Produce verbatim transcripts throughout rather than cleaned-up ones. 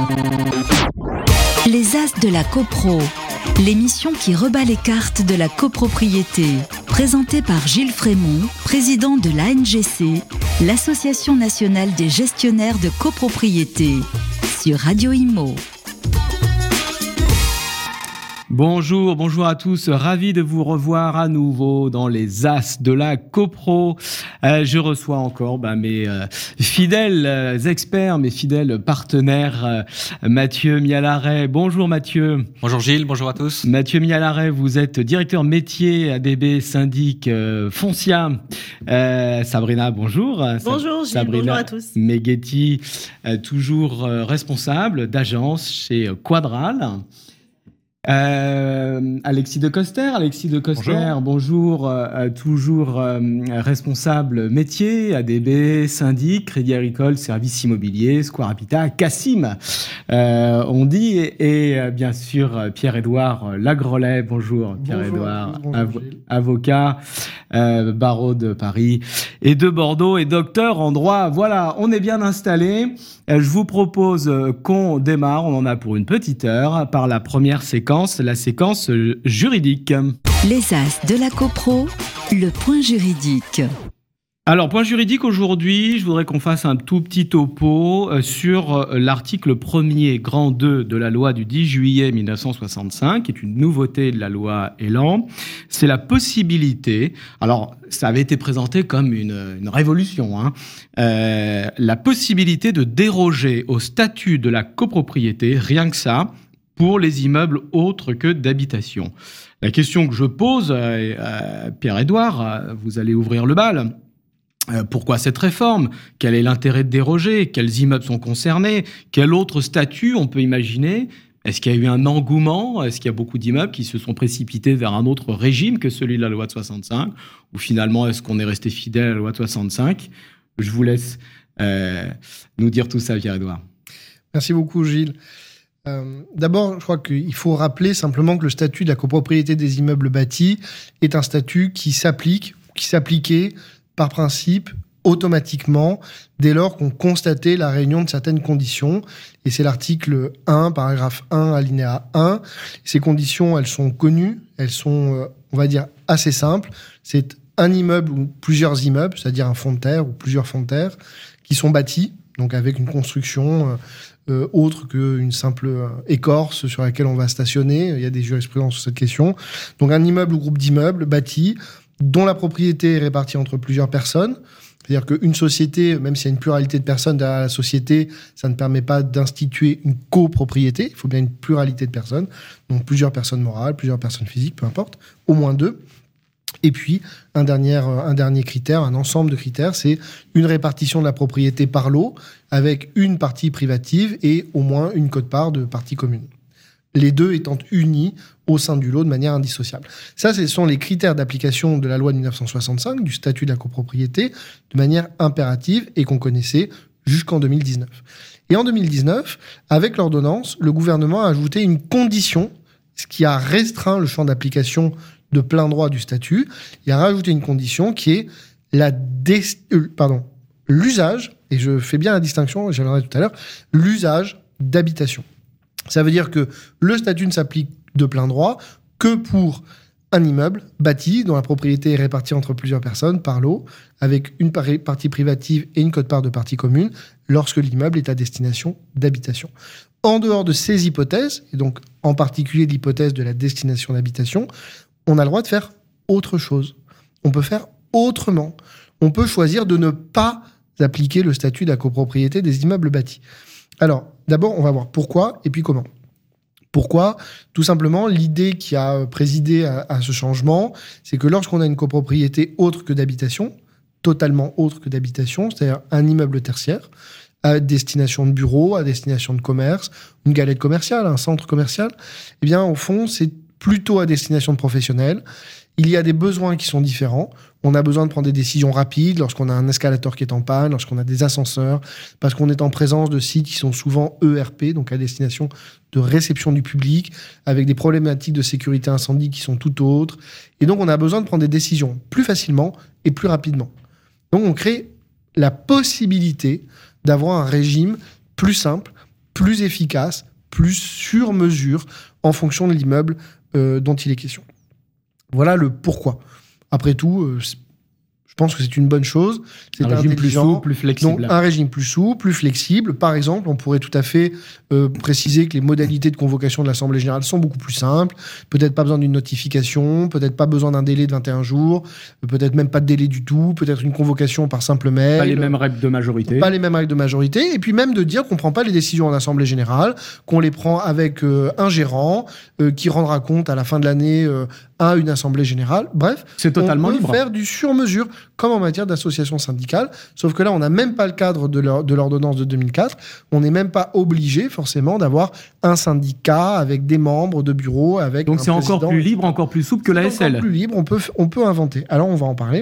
Les As de la Copro, l'émission qui rebat les cartes de la copropriété. Présentée par Gilles Frémont, président de l'A N G C, l'Association nationale des gestionnaires de copropriété, sur Radio Imo. Bonjour, bonjour à tous. Ravi de vous revoir à nouveau dans les As de la Copro. Euh, je reçois encore bah, mes euh, fidèles euh, experts, mes fidèles partenaires, euh, Mathieu Mialaret. Bonjour Mathieu. Bonjour Gilles, bonjour à tous. Mathieu Mialaret, vous êtes directeur métier A D B syndic euh, Foncia. Euh, Sabrina, bonjour. Bonjour Gilles, Sabrina bonjour à tous. Meghetti, euh, toujours euh, responsable d'agence chez Quadral. Euh, Alexis de Coster, Alexis de Coster, bonjour, bonjour euh, toujours euh, responsable métier, A D B, syndic, Crédit Agricole, services immobiliers, Square Habitat, Cassim, euh, on dit, et, et bien sûr Pierre-Édouard Lagrolet, bonjour Pierre-Édouard, avo- avocat, euh, barreau de Paris et de Bordeaux et docteur en droit. Voilà, on est bien installé. Je vous propose qu'on démarre, on en a pour une petite heure, par la première séquence, la séquence juridique. Les As de la Copro, le point juridique. Alors, point juridique aujourd'hui, je voudrais qu'on fasse un tout petit topo sur l'article premier, grand deux de la loi du dix juillet mille neuf cent soixante-cinq, qui est une nouveauté de la loi Elan. C'est la possibilité, alors ça avait été présenté comme une, une révolution, hein, euh, la possibilité de déroger au statut de la copropriété, rien que ça, pour les immeubles autres que d'habitation. La question que je pose, euh, euh, Pierre-Édouard, euh, vous allez ouvrir le bal. Euh, pourquoi cette réforme ? Quel est l'intérêt de déroger ? Quels immeubles sont concernés ? Quel autre statut on peut imaginer ? Est-ce qu'il y a eu un engouement ? Est-ce qu'il y a beaucoup d'immeubles qui se sont précipités vers un autre régime que celui de la loi de soixante-cinq ? Ou finalement, est-ce qu'on est resté fidèle à la loi de soixante-cinq ? Je vous laisse euh, nous dire tout ça, Pierre-Édouard. Merci beaucoup, Gilles. Euh, d'abord, je crois qu'il faut rappeler simplement que le statut de la copropriété des immeubles bâtis est un statut qui s'applique, qui s'appliquait par principe automatiquement dès lors qu'on constatait la réunion de certaines conditions. Et c'est l'article un, paragraphe un, alinéa un. Ces conditions, elles sont connues, elles sont, euh, on va dire, assez simples. C'est un immeuble ou plusieurs immeubles, c'est-à-dire un fond de terre ou plusieurs fonds de terre, qui sont bâtis, donc avec une construction euh, euh, autre qu'une simple euh, écorce sur laquelle on va stationner. Il y a des jurisprudences sur cette question. Donc un immeuble ou groupe d'immeubles bâtis dont la propriété est répartie entre plusieurs personnes. C'est-à-dire qu'une société, même s'il y a une pluralité de personnes derrière la société, ça ne permet pas d'instituer une copropriété. Il faut bien une pluralité de personnes. Donc plusieurs personnes morales, plusieurs personnes physiques, peu importe, au moins deux. Et puis, un dernier, un dernier critère, un ensemble de critères, c'est une répartition de la propriété par lot avec une partie privative et au moins une quote-part de partie commune. Les deux étant unis au sein du lot de manière indissociable. Ça, ce sont les critères d'application de la loi de dix-neuf cent soixante-cinq, du statut de la copropriété, de manière impérative et qu'on connaissait jusqu'en deux mille dix-neuf. Et en deux mille dix-neuf, avec l'ordonnance, le gouvernement a ajouté une condition, ce qui a restreint le champ d'application de plein droit du statut. Il a rajouté une condition qui est la dé... euh, pardon, l'usage, et je fais bien la distinction, j'y reviendrai tout à l'heure, l'usage d'habitation. Ça veut dire que le statut ne s'applique de plein droit que pour un immeuble bâti dont la propriété est répartie entre plusieurs personnes par lot, avec une partie privative et une quote-part de partie commune, lorsque l'immeuble est à destination d'habitation. En dehors de ces hypothèses, et donc en particulier l'hypothèse de la destination d'habitation, on a le droit de faire autre chose. On peut faire autrement. On peut choisir de ne pas appliquer le statut de la copropriété des immeubles bâtis. Alors, d'abord, on va voir pourquoi et puis comment. Pourquoi ? Tout simplement, l'idée qui a présidé à, à ce changement, c'est que lorsqu'on a une copropriété autre que d'habitation, totalement autre que d'habitation, c'est-à-dire un immeuble tertiaire, à destination de bureau, à destination de commerce, une galette commerciale, un centre commercial, eh bien, au fond, c'est plutôt à destination de professionnels. Il y a des besoins qui sont différents. On a besoin de prendre des décisions rapides lorsqu'on a un escalator qui est en panne, lorsqu'on a des ascenseurs, parce qu'on est en présence de sites qui sont souvent E R P, donc à destination de réception du public, avec des problématiques de sécurité incendie qui sont tout autres. Et donc, on a besoin de prendre des décisions plus facilement et plus rapidement. Donc, on crée la possibilité d'avoir un régime plus simple, plus efficace, plus sur mesure, en fonction de l'immeuble euh, dont il est question. Voilà le pourquoi. Après tout, euh, je pense que c'est une bonne chose. C'est un régime plus souple, plus flexible. Donc, un régime plus souple, plus flexible. Par exemple, on pourrait tout à fait euh, préciser que les modalités de convocation de l'Assemblée générale sont beaucoup plus simples. Peut-être pas besoin d'une notification, peut-être pas besoin d'un délai de vingt et un jours, peut-être même pas de délai du tout, peut-être une convocation par simple mail. Pas les mêmes règles de majorité. Pas les mêmes règles de majorité. Et puis même de dire qu'on prend pas les décisions en Assemblée générale, qu'on les prend avec euh, un gérant euh, qui rendra compte à la fin de l'année euh, à une Assemblée générale. Bref, c'est totalement on peut libre. faire du sur-mesure, comme en matière d'association syndicale, sauf que là, on n'a même pas le cadre de l'ordonnance de deux mille quatre. On n'est même pas obligé, forcément, d'avoir un syndicat avec des membres de bureau, avec Donc un c'est encore plus libre, encore plus souple que la S L. Encore plus libre, on peut, on peut inventer. Alors, on va en parler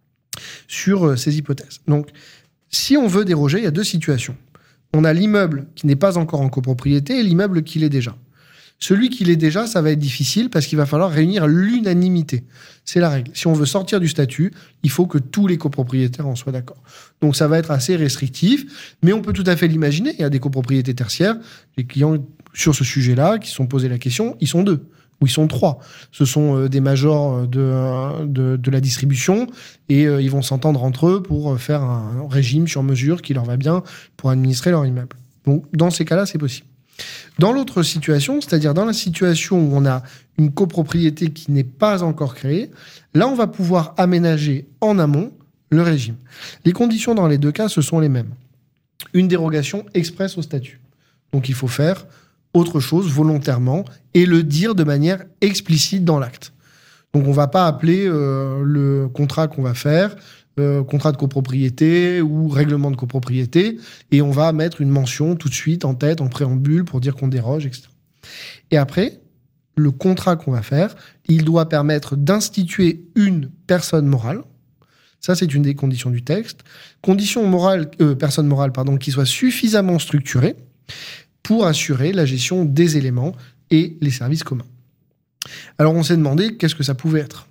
sur euh, ces hypothèses. Donc, si on veut déroger, il y a deux situations. On a l'immeuble qui n'est pas encore en copropriété et l'immeuble qui l'est déjà. Celui qui l'est déjà, ça va être difficile parce qu'il va falloir réunir l'unanimité. C'est la règle. Si on veut sortir du statut, il faut que tous les copropriétaires en soient d'accord. Donc ça va être assez restrictif, mais on peut tout à fait l'imaginer. Il y a des copropriétés tertiaires, les clients sur ce sujet-là qui se sont posés la question, ils sont deux ou ils sont trois. Ce sont euh, des majors de, de, de la distribution et euh, ils vont s'entendre entre eux pour faire un régime sur mesure qui leur va bien pour administrer leur immeuble. Donc dans ces cas-là, c'est possible. Dans l'autre situation, c'est-à-dire dans la situation où on a une copropriété qui n'est pas encore créée, là, on va pouvoir aménager en amont le régime. Les conditions dans les deux cas, ce sont les mêmes. Une dérogation expresse au statut. Donc, il faut faire autre chose volontairement et le dire de manière explicite dans l'acte. Donc, on ne va pas appeler euh, le contrat qu'on va faire Euh, contrat de copropriété ou règlement de copropriété, et on va mettre une mention tout de suite en tête, en préambule, pour dire qu'on déroge, et cetera. Et après, le contrat qu'on va faire, il doit permettre d'instituer une personne morale. Ça, c'est une des conditions du texte. Condition morale, euh, personne morale, pardon, qui soit suffisamment structurée pour assurer la gestion des éléments et les services communs. Alors, on s'est demandé qu'est-ce que ça pouvait être.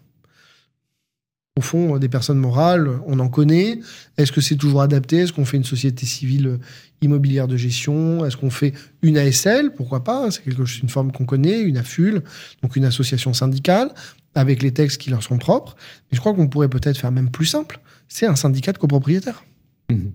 Au fond, des personnes morales, on en connaît. Est-ce que c'est toujours adapté ? Est-ce qu'on fait une société civile immobilière de gestion ? Est-ce qu'on fait une A S L ? Pourquoi pas ? C'est quelque chose, une forme qu'on connaît, une A F U L, donc une association syndicale, avec les textes qui leur sont propres. Mais je crois qu'on pourrait peut-être faire même plus simple. C'est un syndicat de copropriétaires. Mmh.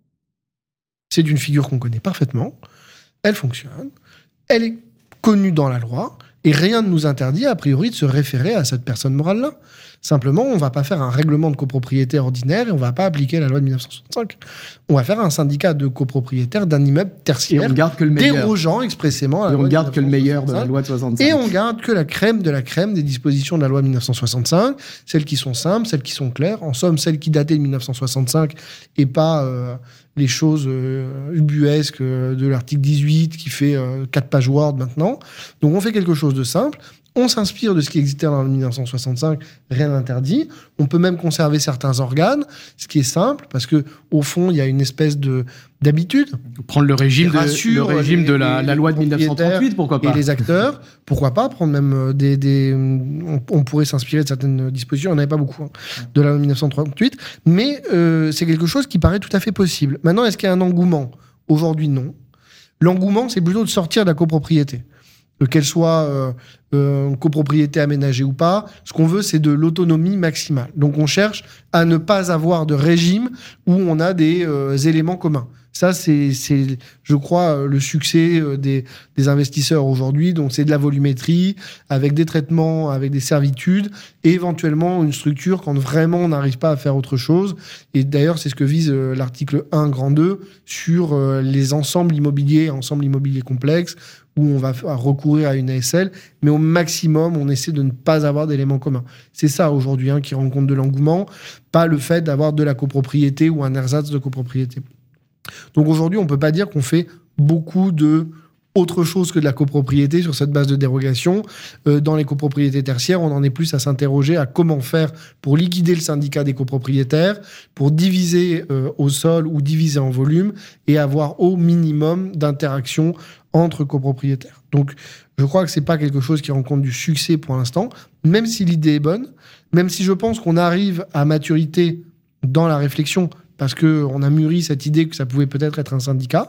C'est une figure qu'on connaît parfaitement. Elle fonctionne. Elle est connue dans la loi. Et rien ne nous interdit, a priori, de se référer à cette personne morale-là. Simplement, on ne va pas faire un règlement de copropriété ordinaire et on ne va pas appliquer la loi de mille neuf cent soixante-cinq. On va faire un syndicat de copropriétaires d'un immeuble tertiaire, et on garde que le meilleur. Dérogeant expressément à la et loi on garde de que le meilleur de la loi de soixante-cinq. Et on garde que la crème de la crème des dispositions de la loi de mille neuf cent soixante-cinq, celles qui sont simples, celles qui sont claires, en somme, celles qui dataient de mille neuf cent soixante-cinq et pas euh, les choses euh, ubuesques euh, de l'article dix-huit qui fait euh, quatre pages Word maintenant. Donc on fait quelque chose de simple. On s'inspire de ce qui existait dans le mille neuf cent soixante-cinq, rien n'interdit. On peut même conserver certains organes, ce qui est simple, parce que au fond, il y a une espèce de d'habitude. Prendre le régime de, le régime les, de la, les, la loi de mille neuf cent trente-huit, pourquoi pas ? Et les acteurs, pourquoi pas prendre même des... des on, on pourrait s'inspirer de certaines dispositions, on n'avait pas beaucoup, hein, de la loi de mille neuf cent trente-huit, mais euh, c'est quelque chose qui paraît tout à fait possible. Maintenant, est-ce qu'il y a un engouement ? Aujourd'hui, non. L'engouement, c'est plutôt de sortir de la copropriété. Qu'elle soit euh, euh, copropriété aménagée ou pas, ce qu'on veut, c'est de l'autonomie maximale. Donc, on cherche à ne pas avoir de régime où on a des euh, éléments communs. Ça, c'est, c'est, je crois, le succès des, des investisseurs aujourd'hui. Donc, c'est de la volumétrie, avec des traitements, avec des servitudes, et éventuellement une structure quand vraiment on n'arrive pas à faire autre chose. Et d'ailleurs, c'est ce que vise l'article un, grand deux, sur les ensembles immobiliers, ensembles immobiliers complexes, où on va recourir à une A S L, mais au maximum, on essaie de ne pas avoir d'éléments communs. C'est ça, aujourd'hui, hein, qui rencontre de l'engouement, pas le fait d'avoir de la copropriété ou un ersatz de copropriété. Donc aujourd'hui, on ne peut pas dire qu'on fait beaucoup de autre chose que de la copropriété sur cette base de dérogation. Euh, dans les copropriétés tertiaires, on en est plus à s'interroger à comment faire pour liquider le syndicat des copropriétaires, pour diviser euh, au sol ou diviser en volume et avoir au minimum d'interaction entre copropriétaires. Donc, je crois que c'est pas quelque chose qui rencontre du succès pour l'instant, même si l'idée est bonne, même si je pense qu'on arrive à maturité dans la réflexion, parce qu'on a mûri cette idée que ça pouvait peut-être être un syndicat,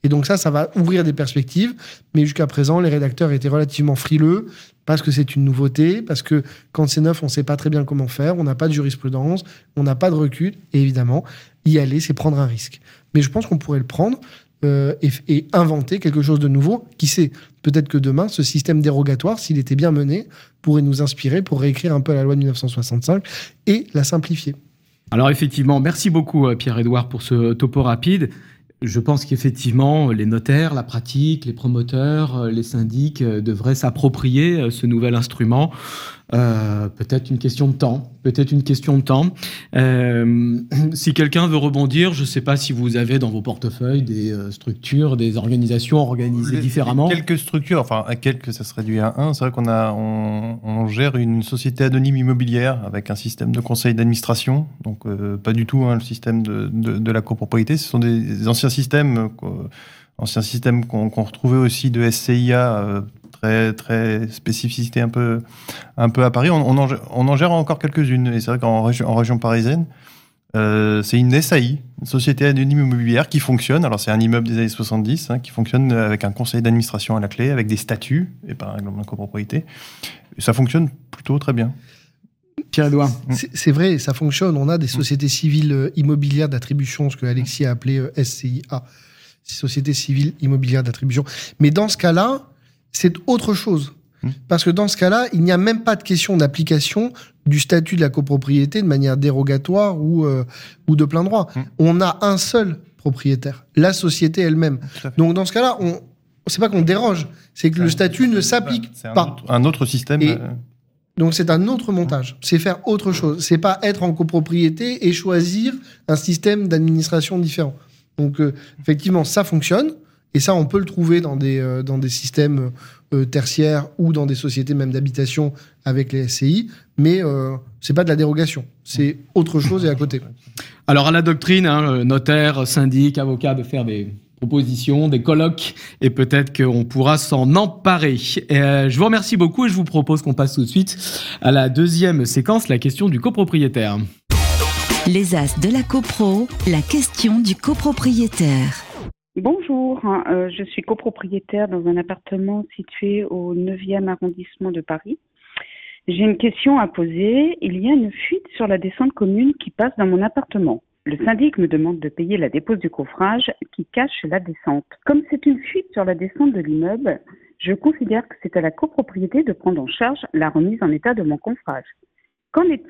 Et donc ça, ça va ouvrir des perspectives. Mais jusqu'à présent, les rédacteurs étaient relativement frileux parce que c'est une nouveauté, parce que quand c'est neuf, on ne sait pas très bien comment faire, on n'a pas de jurisprudence, on n'a pas de recul. Et évidemment, y aller, c'est prendre un risque. Mais je pense qu'on pourrait le prendre euh, et, et inventer quelque chose de nouveau. Qui sait ? Peut-être que demain, ce système dérogatoire, s'il était bien mené, pourrait nous inspirer pour réécrire un peu la loi de dix-neuf cent soixante-cinq et la simplifier. Alors effectivement, merci beaucoup Pierre-Édouard pour ce topo rapide. Je pense qu'effectivement, les notaires, la pratique, les promoteurs, les syndics devraient s'approprier ce nouvel instrument. Euh, peut-être une question de temps. Peut-être une question de temps. Euh, si quelqu'un veut rebondir, je ne sais pas si vous avez dans vos portefeuilles des euh, structures, des organisations organisées les, différemment. Quelques structures, enfin à quelques, ça se réduit à un. C'est vrai qu'on a, on, on gère une société anonyme immobilière avec un système de conseil d'administration. Donc euh, pas du tout hein, le système de, de, de la copropriété. Ce sont des, des anciens systèmes, euh, anciens systèmes qu'on, qu'on retrouvait aussi de S C I A. Euh, Très, très spécificité un peu, un peu à Paris. On, on, en, on en gère encore quelques-unes. Et c'est vrai qu'en région, en région parisienne, euh, c'est une S A I, une société anonyme immobilière qui fonctionne. Alors, c'est un immeuble des années soixante-dix hein, qui fonctionne avec un conseil d'administration à la clé, avec des statuts et par un règlement de copropriété. Et ça fonctionne plutôt très bien. Pierre-Édouard. C'est, c'est vrai, ça fonctionne. On a des sociétés civiles immobilières d'attribution, ce que Alexis a appelé S C I A, sociétés civiles immobilières d'attribution. Mais dans ce cas-là, c'est autre chose. Parce que dans ce cas-là, il n'y a même pas de question d'application du statut de la copropriété de manière dérogatoire ou, euh, ou de plein droit. Mmh. On a un seul propriétaire, la société elle-même. Donc dans ce cas-là, on, c'est pas qu'on déroge, c'est que c'est le statut ne s'applique c'est un pas. Autre, un autre système. Et donc c'est un autre montage. C'est faire autre chose. C'est pas être en copropriété et choisir un système d'administration différent. Donc euh, effectivement, ça fonctionne. Et ça, on peut le trouver dans des, euh, dans des systèmes euh, tertiaires ou dans des sociétés même d'habitation avec les S C I, mais euh, c'est pas de la dérogation, c'est autre chose et à côté. Alors à la doctrine, hein, notaire, syndic, avocat, de faire des propositions, des colloques, et peut-être qu'on pourra s'en emparer. Et, euh, je vous remercie beaucoup et je vous propose qu'on passe tout de suite à la deuxième séquence, la question du copropriétaire. Les As de la copro, la question du copropriétaire. Bonjour, euh, je suis copropriétaire dans un appartement situé au neuvième arrondissement de Paris. J'ai une question à poser. Il y a une fuite sur la descente commune qui passe dans mon appartement. Le syndic me demande de payer la dépose du coffrage qui cache la descente. Comme c'est une fuite sur la descente de l'immeuble, je considère que c'est à la copropriété de prendre en charge la remise en état de mon coffrage. Qu'en est-il ?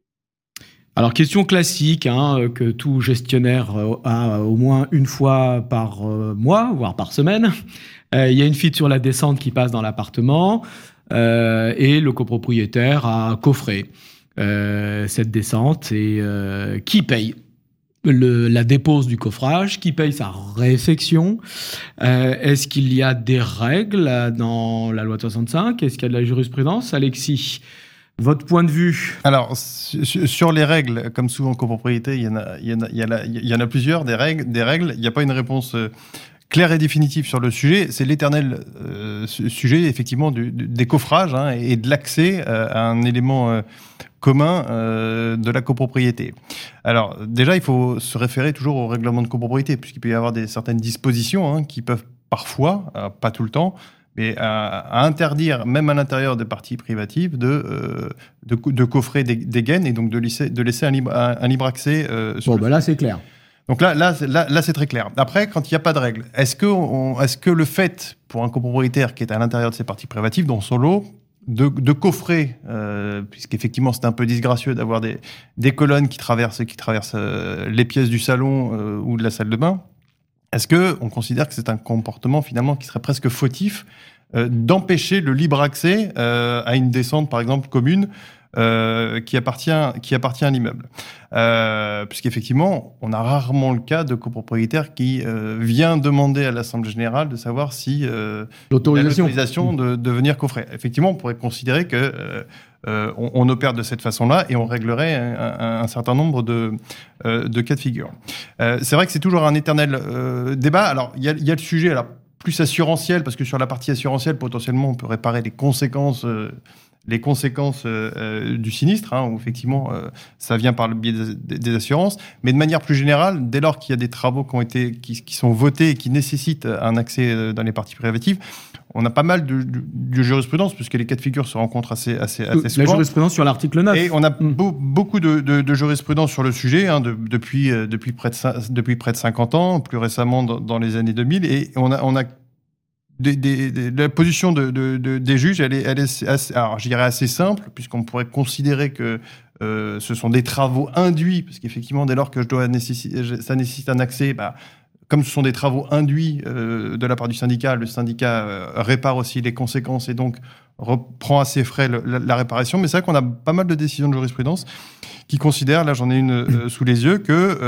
Alors, question classique, hein, que tout gestionnaire a au moins une fois par mois, voire par semaine. Euh, il y a une fuite sur la descente qui passe dans l'appartement euh, et le copropriétaire a coffré euh, cette descente. Et euh, qui paye le, la dépose du coffrage? Qui paye sa réfection? euh, Est-ce qu'il y a des règles dans la loi de soixante-cinq? Est-ce qu'il y a de la jurisprudence? Alexis, votre point de vue? Alors, sur les règles, comme souvent en copropriété, il y en a, il y en a, il y en a, il y en a plusieurs, des règles. Des règles. Il n'y a pas une réponse claire et définitive sur le sujet. C'est l'éternel euh, sujet, effectivement, du, du, des coffrages hein, et de l'accès euh, à un élément euh, commun euh, de la copropriété. Alors, déjà, il faut se référer toujours au règlement de copropriété, puisqu'il peut y avoir des, certaines dispositions hein, qui peuvent parfois, euh, pas tout le temps, mais à, à interdire, même à l'intérieur des parties privatives, de, euh, de, de coffrer des, des gaines et donc de laisser, de laisser un, libre, un, un libre accès. Euh, sur bon, ben là, c'est clair. Donc là, là, là, là, c'est très clair. Après, quand il n'y a pas de règle, est-ce que, on, est-ce que le fait, pour un copropriétaire qui est à l'intérieur de ses parties privatives, dans son lot, de, de coffrer, euh, puisqu'effectivement, c'est un peu disgracieux d'avoir des, des colonnes qui traversent, qui traversent euh, les pièces du salon euh, ou de la salle de bain, est-ce qu'on considère que c'est un comportement finalement qui serait presque fautif euh, d'empêcher le libre accès euh, à une descente, par exemple, commune euh, qui appartient, qui appartient à l'immeuble euh, puisqu'effectivement, on a rarement le cas de copropriétaire qui euh, vient demander à l'Assemblée Générale de savoir si euh, l'autorisation, l'autorisation de, de venir coffrer. Effectivement, on pourrait considérer que euh, Euh, on, on opère de cette façon-là et on réglerait un, un, un certain nombre de, euh, de cas de figure. Euh, c'est vrai que c'est toujours un éternel euh, débat. Alors, il y a, y a le sujet alors, plus assurantiel, parce que sur la partie assurantielle, potentiellement, on peut réparer les conséquences euh, les conséquences euh, du sinistre, hein, où effectivement euh, ça vient par le biais des, des assurances, mais de manière plus générale, dès lors qu'il y a des travaux qui ont été, qui, qui sont votés et qui nécessitent un accès dans les parties privatives, on a pas mal de, de, de jurisprudence, puisque les cas de figure se rencontrent assez, assez, assez souvent. La jurisprudence sur l'article neuf. Et on a mmh. beau, beaucoup de, de, de jurisprudence sur le sujet, hein, de, depuis, euh, depuis, près de, depuis près de cinquante ans, plus récemment dans, dans les années deux mille, et on a, on a Des, des, des, la position de, de, de, des juges, elle est, elle est assez, alors, je dirais assez simple, puisqu'on pourrait considérer que euh, ce sont des travaux induits, parce qu'effectivement, dès lors que je dois nécessiter, ça nécessite un accès, bah, comme ce sont des travaux induits euh, de la part du syndicat, le syndicat euh, répare aussi les conséquences et donc reprend à ses frais le, la, la réparation. Mais c'est vrai qu'on a pas mal de décisions de jurisprudence qui considèrent, là j'en ai une euh, sous les yeux, que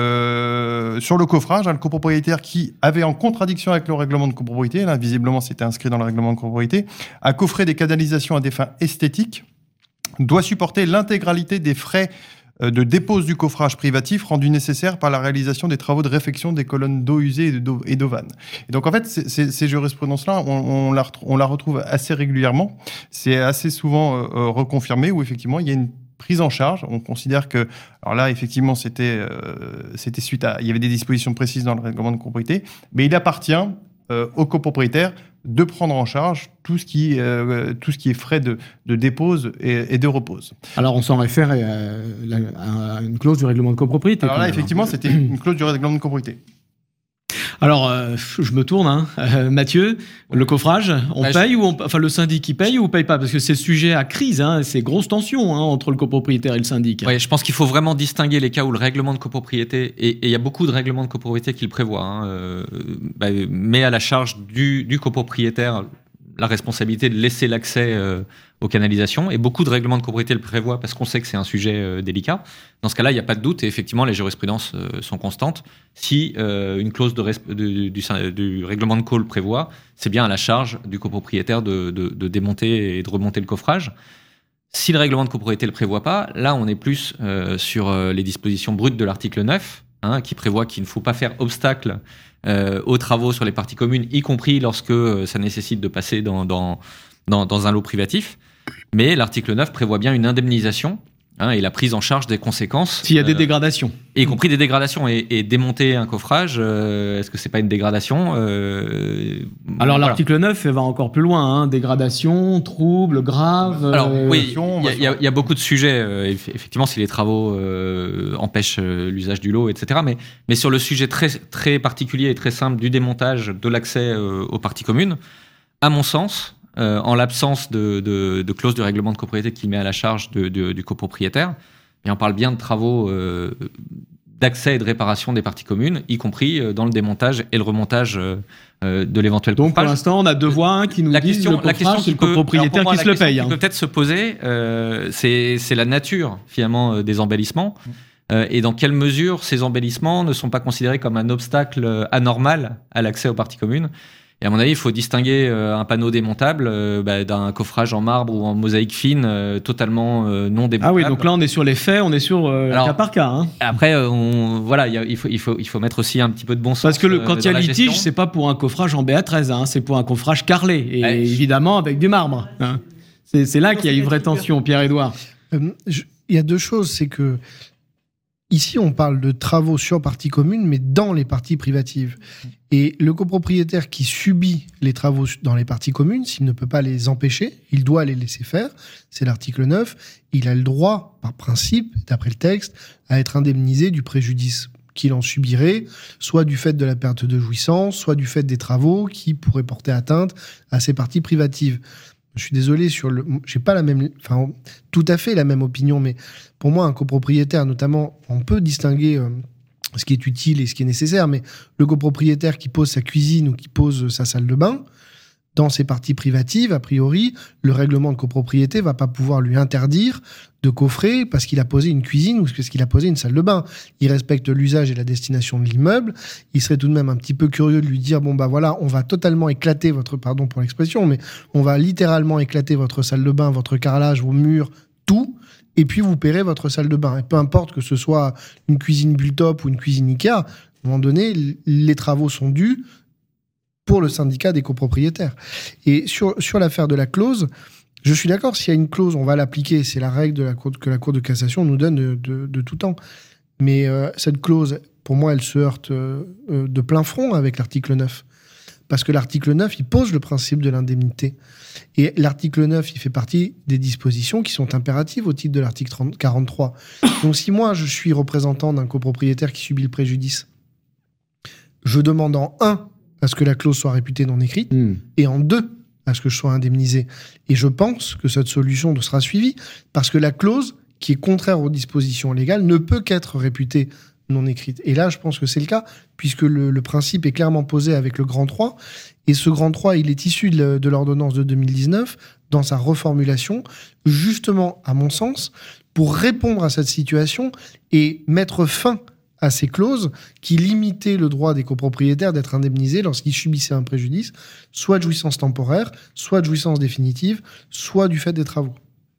euh, sur le coffrage, hein, le copropriétaire qui avait en contradiction avec le règlement de copropriété, là visiblement c'était inscrit dans le règlement de copropriété, a coffré des canalisations à des fins esthétiques, doit supporter l'intégralité des frais de dépose du coffrage privatif rendu nécessaire par la réalisation des travaux de réfection des colonnes d'eau usée et d'eau vanne. Et donc en fait, c- c- ces jurisprudences-là, on, on, la retrouve, on la retrouve assez régulièrement. C'est assez souvent euh, reconfirmé où effectivement il y a une prise en charge. On considère que, alors là effectivement c'était euh, c'était suite à, il y avait des dispositions précises dans le règlement de copropriété, mais il appartient euh, aux copropriétaires de prendre en charge tout ce qui, euh, tout ce qui est frais de, de dépose et, et de repose. Alors, on s'en réfère à, à une clause du règlement de copropriété. Alors là, effectivement, c'était une clause du règlement de copropriété. Alors, euh, je me tourne, hein. Euh, Mathieu, le coffrage, on bah, paye je... ou on, enfin le syndic, il paye ou on paye pas? Parce que c'est sujet à crise, hein, c'est grosse tension hein, entre le copropriétaire et le syndic. Oui, je pense qu'il faut vraiment distinguer les cas où le règlement de copropriété, et il y a beaucoup de règlements de copropriété qui le prévoient, hein, euh, bah, met à la charge du, du copropriétaire la responsabilité de laisser l'accès euh, aux canalisations, et beaucoup de règlements de copropriété le prévoient parce qu'on sait que c'est un sujet euh, délicat. Dans ce cas-là, il n'y a pas de doute, et effectivement, les jurisprudences euh, sont constantes. Si euh, une clause de resp- de, du, du, du règlement de co le prévoit, c'est bien à la charge du copropriétaire de, de, de démonter et de remonter le coffrage. Si le règlement de copropriété ne le prévoit pas, là, on est plus euh, sur euh, les dispositions brutes de l'article neuf, hein, qui prévoit qu'il ne faut pas faire obstacle Euh, aux travaux sur les parties communes, y compris lorsque euh, ça nécessite de passer dans, dans, dans, dans un lot privatif. Mais l'article neuf prévoit bien une indemnisation hein, et la prise en charge des conséquences. S'il y a des euh, dégradations. Et y compris des dégradations. Et, et démonter un coffrage, euh, est-ce que c'est pas une dégradation euh, Alors voilà. l'article neuf va encore plus loin. Hein, dégradation, troubles graves. Alors euh, oui, il y, y, y a beaucoup de sujets. Euh, effectivement, si les travaux euh, empêchent euh, l'usage du lot, et cetera. Mais, mais sur le sujet très, très particulier et très simple du démontage de l'accès euh, aux parties communes, à mon sens, Euh, en l'absence de, de, de clause du règlement de copropriété qui met à la charge de, de, du copropriétaire, et on parle bien de travaux euh, d'accès et de réparation des parties communes, y compris euh, dans le démontage et le remontage euh, de l'éventuel coffrage. Donc pour l'instant, on a deux voix hein, qui nous la disent question, le coffrage, la question c'est le copropriétaire moi, qui se le paye. La question hein. qui peut peut-être se poser, euh, c'est, c'est la nature finalement euh, des embellissements. Euh, et dans quelle mesure ces embellissements ne sont pas considérés comme un obstacle anormal à l'accès aux parties communes. Et à mon avis, il faut distinguer euh, un panneau démontable euh, bah, d'un coffrage en marbre ou en mosaïque fine euh, totalement euh, non démontable. Ah oui, donc là on est sur les faits, on est sur euh, Alors, cas par cas. Hein. Après, euh, on, voilà, y a, il faut il faut il faut mettre aussi un petit peu de bon sens. Parce que le, quand il euh, y a litige, c'est pas pour un coffrage en B A treize, hein, c'est pour un coffrage carrelé et ouais. évidemment avec du marbre. Hein. C'est, c'est là qu'il y a une vraie tension, Pierre-Édouard. Euh, je, il y a deux choses, c'est que ici, on parle de travaux sur parties communes, mais dans les parties privatives. Et le copropriétaire qui subit les travaux dans les parties communes, s'il ne peut pas les empêcher, il doit les laisser faire. C'est l'article neuf. Il a le droit, par principe, d'après le texte, à être indemnisé du préjudice qu'il en subirait, soit du fait de la perte de jouissance, soit du fait des travaux qui pourraient porter atteinte à ces parties privatives. Je suis désolé, sur le, j'ai pas la même, enfin, tout à fait la même opinion, mais pour moi, un copropriétaire, notamment, on peut distinguer euh, ce qui est utile et ce qui est nécessaire, mais le copropriétaire qui pose sa cuisine ou qui pose sa salle de bain, dans ses parties privatives, a priori, le règlement de copropriété va pas pouvoir lui interdire de coffrer parce qu'il a posé une cuisine ou parce qu'il a posé une salle de bain. Il respecte l'usage et la destination de l'immeuble. Il serait tout de même un petit peu curieux de lui dire, bon bah voilà, on va totalement éclater votre, pardon pour l'expression, mais on va littéralement éclater votre salle de bain, votre carrelage, vos murs, tout, et puis vous paierez votre salle de bain. Et peu importe que ce soit une cuisine Bultop ou une cuisine Ikea, à un moment donné, les travaux sont dus pour le syndicat des copropriétaires. Et sur, sur l'affaire de la clause, Je suis d'accord, s'il y a une clause, on va l'appliquer. C'est la règle de la cour, que la Cour de cassation nous donne de, de, de tout temps. Mais euh, cette clause, pour moi, elle se heurte euh, de plein front avec l'article neuf. Parce que l'article neuf, il pose le principe de l'indemnité. Et l'article neuf, il fait partie des dispositions qui sont impératives au titre de l'article quarante-trois. Donc si moi, je suis représentant d'un copropriétaire qui subit le préjudice, je demande en un à ce que la clause soit réputée non écrite, mmh. et en deux à ce que je sois indemnisé. Et je pense que cette solution sera suivie, parce que la clause, qui est contraire aux dispositions légales, ne peut qu'être réputée non écrite. Et là, je pense que c'est le cas, puisque le, le principe est clairement posé avec le grand trois, et ce grand trois, il est issu de, de l'ordonnance de deux mille dix-neuf, dans sa reformulation, justement, à mon sens, pour répondre à cette situation et mettre fin à ces clauses qui limitaient le droit des copropriétaires d'être indemnisés lorsqu'ils subissaient un préjudice, soit de jouissance temporaire, soit de jouissance définitive, soit du fait des travaux.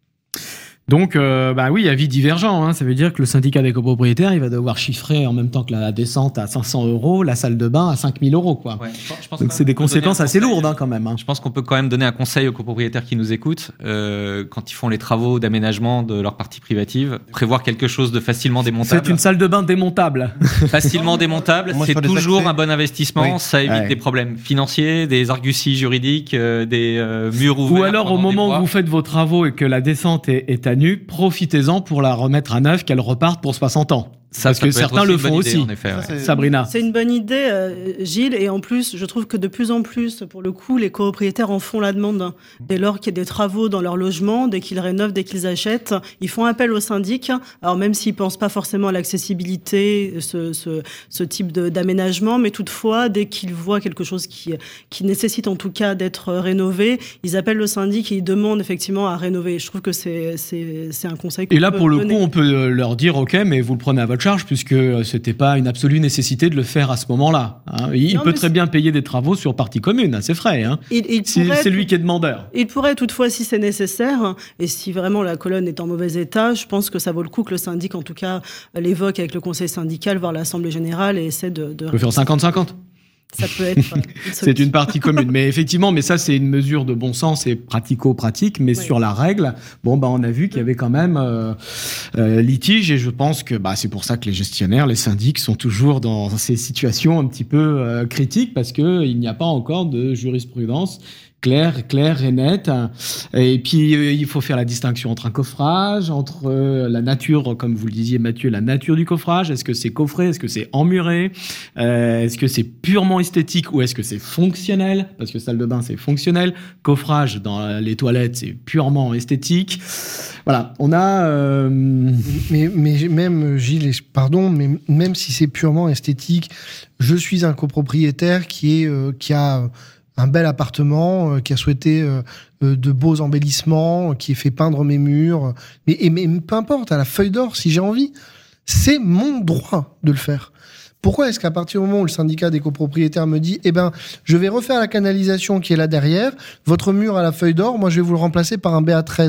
Donc, euh, bah oui, avis divergent. Hein. Ça veut dire que le syndicat des copropriétaires, il va devoir chiffrer en même temps que la descente à cinq cents euros, la salle de bain à cinq mille euros, quoi. Ouais, je pense Donc, c'est des conséquences assez lourdes, hein, quand même. Hein. Je pense qu'on peut quand même donner un conseil aux copropriétaires qui nous écoutent, euh, quand ils font les travaux d'aménagement de leur partie privative, prévoir quelque chose de facilement démontable. C'est une salle de bain démontable. Facilement démontable, Moi, c'est toujours accès. un bon investissement. Oui. Ça évite ouais. des problèmes financiers, des arguties juridiques, euh, des euh, murs ouverts. Ou alors, au moment où vous faites vos travaux et que la descente est, est à nu, profitez-en pour la remettre à neuf, qu'elle reparte pour soixante ans. Ça, Parce ça que certains le font aussi. Idée, effet, ouais. Sabrina. C'est une bonne idée, euh, Gilles. Et en plus, je trouve que de plus en plus, pour le coup, les copropriétaires en font la demande. Dès lors qu'il y a des travaux dans leur logement, dès qu'ils rénovent, dès qu'ils achètent, ils font appel au syndic. Alors même s'ils ne pensent pas forcément à l'accessibilité, ce, ce, ce type de, d'aménagement, mais toutefois, dès qu'ils voient quelque chose qui, qui nécessite en tout cas d'être rénové, ils appellent le syndic et ils demandent effectivement à rénover. Je trouve que c'est, c'est, c'est un conseil qu'on Et là, peut pour le donner. coup, on peut leur dire, OK, mais vous le prenez à votre charge, puisque c'était pas une absolue nécessité de le faire à ce moment-là. Hein. Il non, peut très c'est... bien payer des travaux sur partie commune, à ses frais. Hein. Il, il c'est, pourrait, c'est lui qui est demandeur. Il pourrait toutefois, si c'est nécessaire, et si vraiment la colonne est en mauvais état, je pense que ça vaut le coup que le syndic, en tout cas, l'évoque avec le conseil syndical, voire l'Assemblée générale, et essaie de... de... On peut faire cinquante cinquante. Ça peut être. Une c'est une partie commune, mais effectivement, mais ça c'est une mesure de bon sens et pratico-pratique. Mais oui. sur la règle, bon bah on a vu qu'il y avait quand même euh, euh, litige, et je pense que bah c'est pour ça que les gestionnaires, les syndics sont toujours dans ces situations un petit peu euh, critiques, parce que il n'y a pas encore de jurisprudence clair, clair et net. Et puis, euh, il faut faire la distinction entre un coffrage, entre euh, la nature, comme vous le disiez, Mathieu, la nature du coffrage. Est-ce que c'est coffré? Est-ce que c'est emmuré? euh, Est-ce que c'est purement esthétique ou est-ce que c'est fonctionnel? Parce que salle de bain, c'est fonctionnel. Coffrage dans les toilettes, c'est purement esthétique. Voilà, on a... Euh... Mais, mais même, Gilles, pardon, mais même si c'est purement esthétique, je suis un copropriétaire qui, est, euh, qui a... un bel appartement, euh, qui a souhaité euh, euh, de beaux embellissements, euh, qui a fait peindre mes murs. Mais, et, mais peu importe, à la feuille d'or, si j'ai envie. C'est mon droit de le faire. Pourquoi est-ce qu'à partir du moment où le syndicat des copropriétaires me dit « Eh ben, je vais refaire la canalisation qui est là derrière, votre mur à la feuille d'or, moi je vais vous le remplacer par un B A treize ».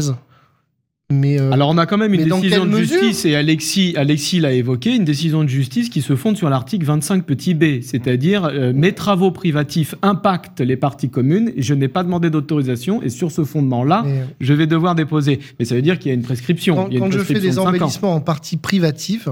Mais euh, Alors on a quand même une décision de mesure justice, et Alexis, Alexis l'a évoqué, une décision de justice qui se fonde sur l'article vingt-cinq petit b, c'est-à-dire euh, mes travaux privatifs impactent les parties communes, et je n'ai pas demandé d'autorisation, et sur ce fondement-là, mais... je vais devoir déposer. Mais ça veut dire qu'il y a une prescription. Quand, il y a une quand prescription je fais des embellissements en partie privative,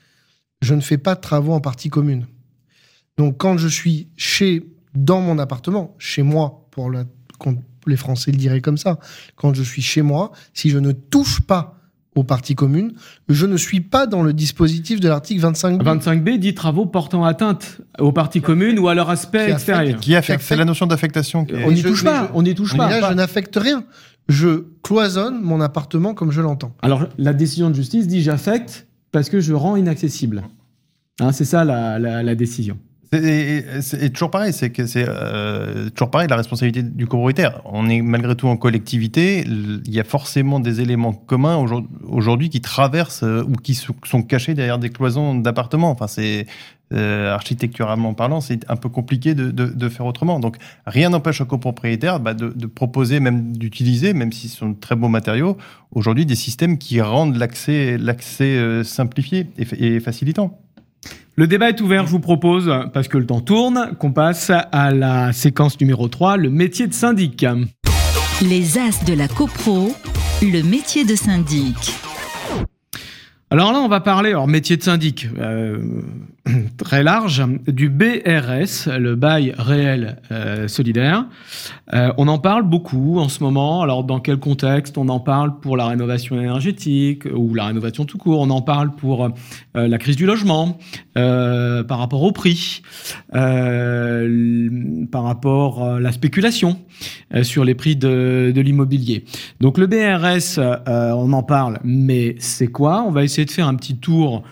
je ne fais pas de travaux en partie commune. Donc quand je suis chez, dans mon appartement, chez moi, pour la... les Français le diraient comme ça. Quand je suis chez moi, si je ne touche pas aux parties communes, je ne suis pas dans le dispositif de l'article vingt-cinq b. vingt-cinq b dit travaux portant atteinte aux parties communes ou à leur aspect qui extérieur. Affecte, qui affecte, c'est la notion d'affectation. Qui on n'y touche pas. Je, on n'y touche mais pas. Là, pas. je n'affecte rien. Je cloisonne mon appartement comme je l'entends. Alors, la décision de justice dit j'affecte parce que je rends inaccessible. Hein, c'est ça la, la, la décision. Et, et, et toujours pareil, c'est que c'est euh, toujours pareil la responsabilité du copropriétaire. On est malgré tout en collectivité. Il y a forcément des éléments communs aujourd'hui qui traversent euh, ou qui sont cachés derrière des cloisons d'appartements. Enfin, c'est euh, architecturalement parlant, c'est un peu compliqué de, de, de faire autrement. Donc, rien n'empêche au copropriétaire bah, de, de proposer, même d'utiliser, même si ce sont de très beaux matériaux, aujourd'hui des systèmes qui rendent l'accès, l'accès euh, simplifié et, et facilitant. Le débat est ouvert, je vous propose, parce que le temps tourne, qu'on passe à la séquence numéro trois, le métier de syndic. Les As de la copro, le métier de syndic. Alors là, on va parler, alors métier de syndic, euh, très large, du B R S, le bail réel euh, solidaire. Euh, on en parle beaucoup en ce moment. Alors dans quel contexte? On en parle pour la rénovation énergétique ou la rénovation tout court. On en parle pour euh, la crise du logement, euh, par rapport au prix, euh, par rapport à la spéculation euh, sur les prix de, de l'immobilier. Donc le B R S, euh, on en parle, mais c'est quoi? On va essayer de faire un petit tour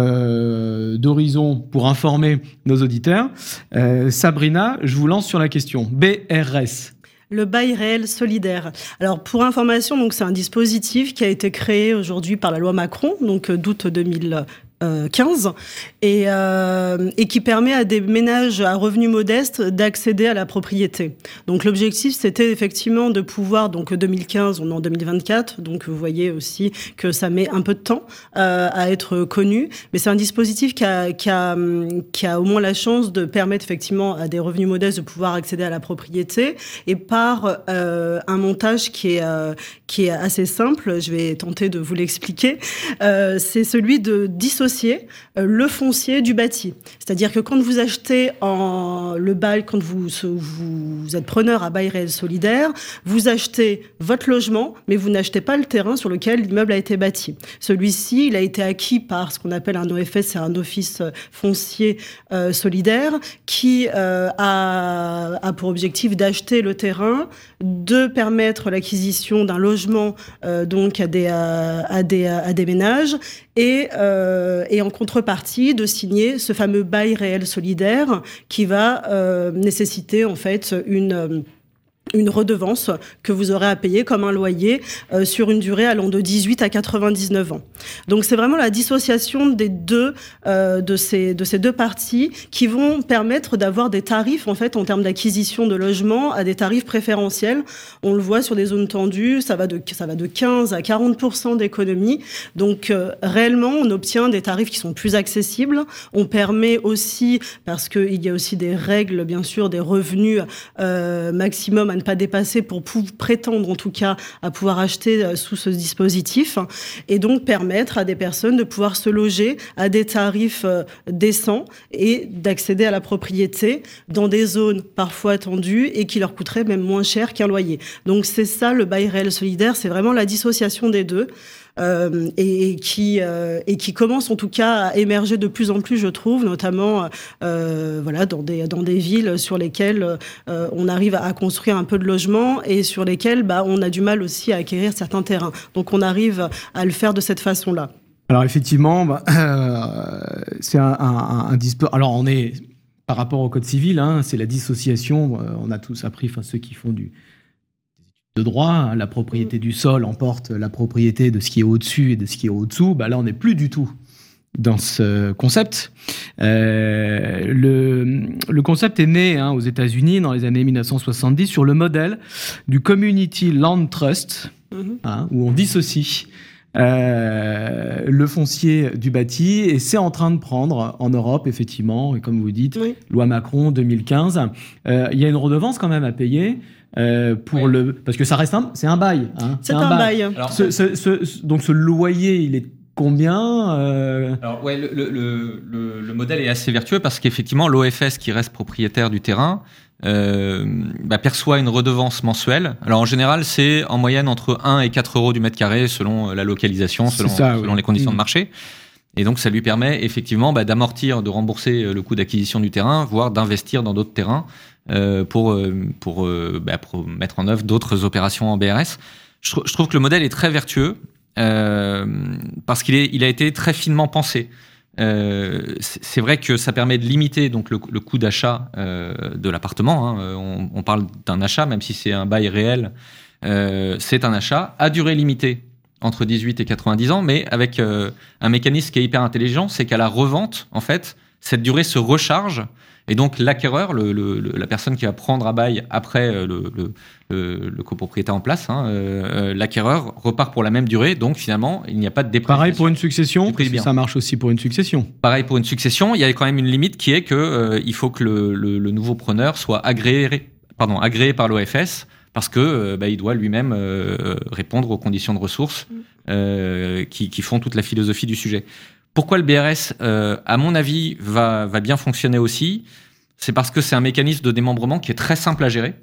Euh, d'horizon pour informer nos auditeurs. Euh, Sabrina, je vous lance sur la question. B R S. Le bail réel solidaire. Alors, pour information, donc c'est un dispositif qui a été créé aujourd'hui par la loi Macron, donc d'août deux mille quinze, et, euh, et qui permet à des ménages à revenus modestes d'accéder à la propriété. Donc l'objectif, c'était effectivement de pouvoir, donc deux mille quinze, on est en deux mille vingt-quatre, donc vous voyez aussi que ça met un peu de temps euh, à être connu, mais c'est un dispositif qui a, qui, a, qui a au moins la chance de permettre effectivement à des revenus modestes de pouvoir accéder à la propriété, et par euh, un montage qui est, euh, qui est assez simple, je vais tenter de vous l'expliquer, euh, c'est celui de dissocier le foncier du bâti. C'est-à-dire que quand vous achetez en le bail, quand vous, vous êtes preneur à bail réel solidaire, vous achetez votre logement, mais vous n'achetez pas le terrain sur lequel l'immeuble a été bâti. Celui-ci, il a été acquis par ce qu'on appelle un O F S, c'est un office foncier euh, solidaire, qui euh, a, a pour objectif d'acheter le terrain, de permettre l'acquisition d'un logement euh, donc à des, à, à des, à des ménages, et, euh, et en contrepartie de signer ce fameux bail réel solidaire qui va euh, nécessiter en fait une... une redevance que vous aurez à payer comme un loyer euh, sur une durée allant de dix-huit à quatre-vingt-dix-neuf ans. Donc c'est vraiment la dissociation des deux euh, de ces de ces deux parties qui vont permettre d'avoir des tarifs en fait en termes d'acquisition de logements à des tarifs préférentiels. On le voit sur des zones tendues, ça va de ça va de quinze à quarante pour cent d'économie. Donc euh, réellement on obtient des tarifs qui sont plus accessibles. On permet aussi, parce que il y a aussi des règles bien sûr, des revenus euh, maximum à ne pas dépasser pour prétendre en tout cas à pouvoir acheter sous ce dispositif, et donc permettre à des personnes de pouvoir se loger à des tarifs décents et d'accéder à la propriété dans des zones parfois tendues et qui leur coûteraient même moins cher qu'un loyer. Donc c'est ça le bail réel solidaire, c'est vraiment la dissociation des deux. Euh, et, et, qui, euh, et qui commence en tout cas à émerger de plus en plus, je trouve, notamment euh, voilà, dans, des, dans des villes sur lesquelles euh, on arrive à construire un peu de logements et sur lesquelles bah, on a du mal aussi à acquérir certains terrains. Donc on arrive à le faire de cette façon-là. Alors effectivement, bah, euh, c'est un, un, un dispositif. Alors on est, par rapport au code civil, hein, c'est la dissociation. Euh, on a tous appris, enfin ceux qui font du de droit, hein, la propriété du sol emporte la propriété de ce qui est au-dessus et de ce qui est au-dessous. Bah là, on n'est plus du tout dans ce concept. Euh, le, le concept est né hein, aux États-Unis dans les années mille neuf cent soixante-dix sur le modèle du Community Land Trust, mm-hmm. hein, où on dissocie euh, le foncier du bâti, et c'est en train de prendre en Europe, effectivement, et comme vous dites, oui. Loi Macron deux mille quinze. Euh, il y a une redevance quand même à payer. Euh, pour oui. le parce que ça reste un c'est un bail hein, c'est, c'est un, un bail, bail. Alors, ce, ce, ce, donc ce loyer il est combien euh... Alors ouais le, le, le, le modèle est assez vertueux parce qu'effectivement l'O F S qui reste propriétaire du terrain euh, bah, perçoit une redevance mensuelle. Alors en général c'est en moyenne entre un et quatre euros du mètre carré selon la localisation, selon, ça, selon oui. les conditions mmh. de marché. Et donc ça lui permet effectivement bah, d'amortir, de rembourser le coût d'acquisition du terrain, voire d'investir dans d'autres terrains euh, pour, pour, euh, bah, pour mettre en œuvre d'autres opérations en B R S. Je, je trouve que le modèle est très vertueux euh, parce qu'il est, il a été très finement pensé. Euh, c'est, c'est vrai que ça permet de limiter donc, le, le coût d'achat euh, de l'appartement. Hein. On, on parle d'un achat, même si c'est un bail réel, euh, c'est un achat à durée limitée. Entre dix-huit et quatre-vingt-dix ans, mais avec euh, un mécanisme qui est hyper intelligent, c'est qu'à la revente, en fait, cette durée se recharge, et donc l'acquéreur, le, le, le, la personne qui va prendre à bail après euh, le, le, le, le copropriétaire en place, hein, euh, l'acquéreur repart pour la même durée, donc finalement, il n'y a pas de dépréciation. Pareil pour une succession, parce que ça marche aussi pour une succession. Pareil pour une succession, il y a quand même une limite qui est que euh, il faut que le, le, le nouveau preneur soit agréé, pardon, agréé par l'O F S, parce que euh, bah, il doit lui-même euh, répondre aux conditions de ressources euh, qui, qui font toute la philosophie du sujet. Pourquoi le B R S, euh, à mon avis, va, va bien fonctionner aussi ? C'est parce que c'est un mécanisme de démembrement qui est très simple à gérer,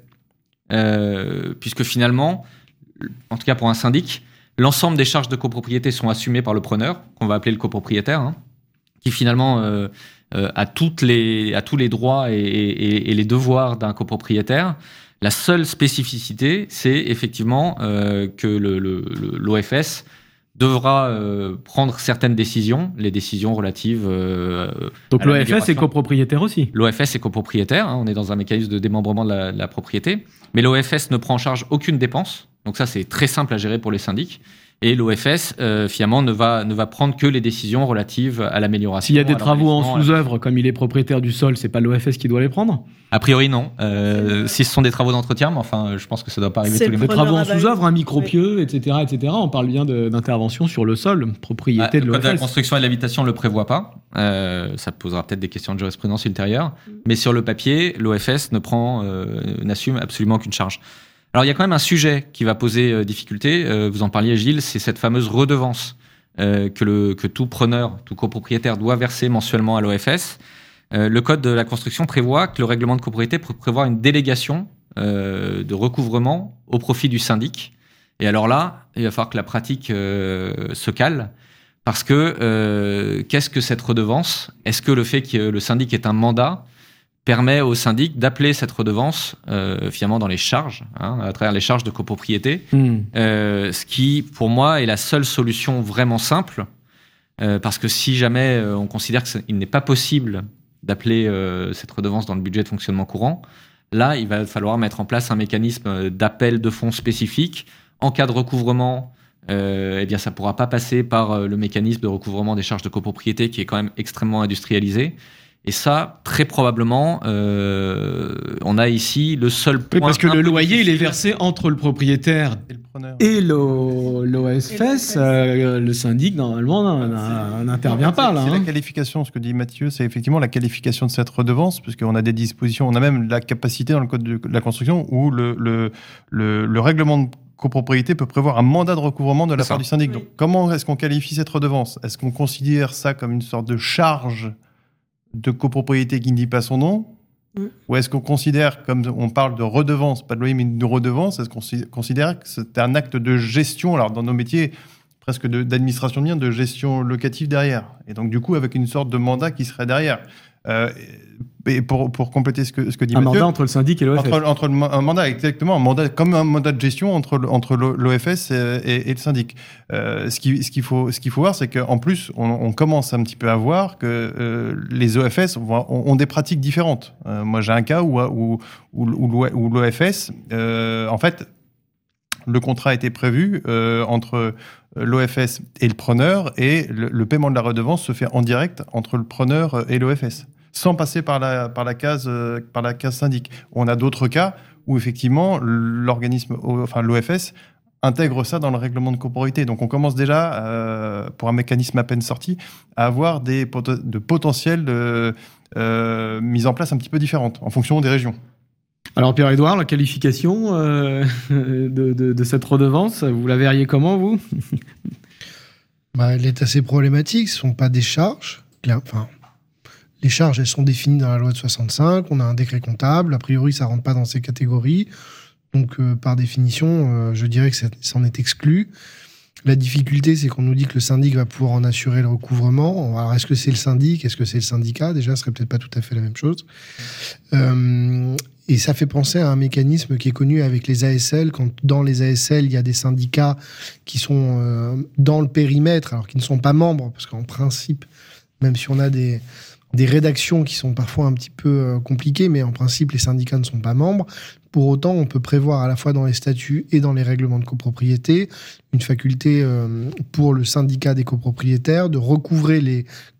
euh, puisque finalement, en tout cas pour un syndic, l'ensemble des charges de copropriété sont assumées par le preneur, qu'on va appeler le copropriétaire, hein, qui finalement euh, euh, a, toutes les, a tous les droits et, et, et les devoirs d'un copropriétaire. La seule spécificité, c'est effectivement euh, que le, le, le, l'O F S devra euh, prendre certaines décisions, les décisions relatives euh, Donc à l'O F S est copropriétaire aussi. L'O F S est copropriétaire, hein, on est dans un mécanisme de démembrement de la, de la propriété, mais l'O F S ne prend en charge aucune dépense, donc ça c'est très simple à gérer pour les syndics, et l'O F S euh, finalement ne va, ne va prendre que les décisions relatives à l'amélioration. S'il y a des travaux en sous-œuvre, comme il est propriétaire du sol, c'est pas l'O F S qui doit les prendre ? A priori non, euh, si ce sont des travaux d'entretien, mais enfin je pense que ça doit pas arriver tous les Des travaux en sous-œuvre, un micro-pieux, oui. et cetera, et cetera. On parle bien de, d'intervention sur le sol, propriété ah, de l'O F S. Le code de la construction et de l'habitation ne le prévoit pas. Euh, ça posera peut-être des questions de jurisprudence ultérieures, mais sur le papier, l'O F S ne prend, euh, n'assume absolument aucune charge. Alors il y a quand même un sujet qui va poser euh, difficulté. Euh, vous en parliez, Gilles, c'est cette fameuse redevance euh, que, le, que tout preneur, tout copropriétaire doit verser mensuellement à l'O F S. Euh, le code de la construction prévoit que le règlement de copropriété peut prévoir une délégation euh, de recouvrement au profit du syndic. Et alors là, il va falloir que la pratique euh, se cale, parce que euh, qu'est-ce que cette redevance ? Est-ce que le fait que le syndic ait un mandat permet au syndic d'appeler cette redevance euh, finalement dans les charges, hein, à travers les charges de copropriété, mmh. euh, ce qui, pour moi, est la seule solution vraiment simple, euh, parce que si jamais euh, on considère qu'il n'est pas possible d'appeler euh, cette redevance dans le budget de fonctionnement courant, là, il va falloir mettre en place un mécanisme d'appel de fonds spécifique. En cas de recouvrement, euh, eh bien, ça ne pourra pas passer par le mécanisme de recouvrement des charges de copropriété qui est quand même extrêmement industrialisé. Et ça, très probablement, euh, on a ici le seul point... Oui, parce que le loyer, il est versé entre le propriétaire et l'O F S. Euh, le syndic, normalement, n'intervient pas. Là, c'est hein. la qualification, ce que dit Mathieu, c'est effectivement la qualification de cette redevance, puisqu'on a des dispositions, on a même la capacité dans le code de la construction où le, le, le, le règlement de copropriété peut prévoir un mandat de recouvrement de la part du syndic. Donc, comment est-ce qu'on qualifie cette redevance ? Est-ce qu'on considère ça comme une sorte de charge de copropriété qui ne dit pas son nom, mmh. ou est-ce qu'on considère, comme on parle de redevance, pas de loyer, mais de redevance, est-ce qu'on considère que c'est un acte de gestion, alors dans nos métiers, presque de, d'administration de biens, de gestion locative derrière, et donc du coup avec une sorte de mandat qui serait derrière. Euh, et pour, pour compléter ce que, ce que dit un Mathieu... Un mandat entre le syndic et l'O F S. Entre, entre le, un mandat, exactement, un mandat, comme un mandat de gestion entre, entre l'O F S et, et, et le syndic. Euh, ce qu'il ce qu'il faut, ce qu'il faut voir, c'est qu'en plus, on, on commence un petit peu à voir que euh, les O F S ont, ont des pratiques différentes. Euh, moi, j'ai un cas où, où, où, où l'O F S, euh, en fait, le contrat a été prévu euh, entre l'O F S et le preneur, et le, le paiement de la redevance se fait en direct entre le preneur et l'O F S, sans passer par la, par la case, euh, par la case syndic. On a d'autres cas où effectivement l'organisme, enfin l'O F S, intègre ça dans le règlement de copropriété. Donc on commence déjà, euh, pour un mécanisme à peine sorti, à avoir des pot- de potentielles de, euh, mises en place un petit peu différentes en fonction des régions. Alors Pierre-Édouard, la qualification euh, de, de, de cette redevance, vous la verriez comment, vous ? Bah, elle est assez problématique. Ce ne sont pas des charges. Enfin, les charges, elles sont définies dans la loi de soixante-cinq. On a un décret comptable. A priori, ça ne rentre pas dans ces catégories. Donc, euh, par définition, euh, je dirais que ça en est exclu. La difficulté, c'est qu'on nous dit que le syndic va pouvoir en assurer le recouvrement. Alors, est-ce que c'est le syndic ? Est-ce que c'est le syndicat ? Déjà, ce serait peut-être pas tout à fait la même chose. Euh, et ça fait penser à un mécanisme qui est connu avec les A S L, quand dans les A S L, il y a des syndicats qui sont euh, dans le périmètre, alors qui ne sont pas membres, parce qu'en principe, même si on a des, des rédactions qui sont parfois un petit peu euh, compliquées, mais en principe, les syndicats ne sont pas membres. Pour autant, on peut prévoir à la fois dans les statuts et dans les règlements de copropriété une faculté euh, pour le syndicat des copropriétaires de recouvrer les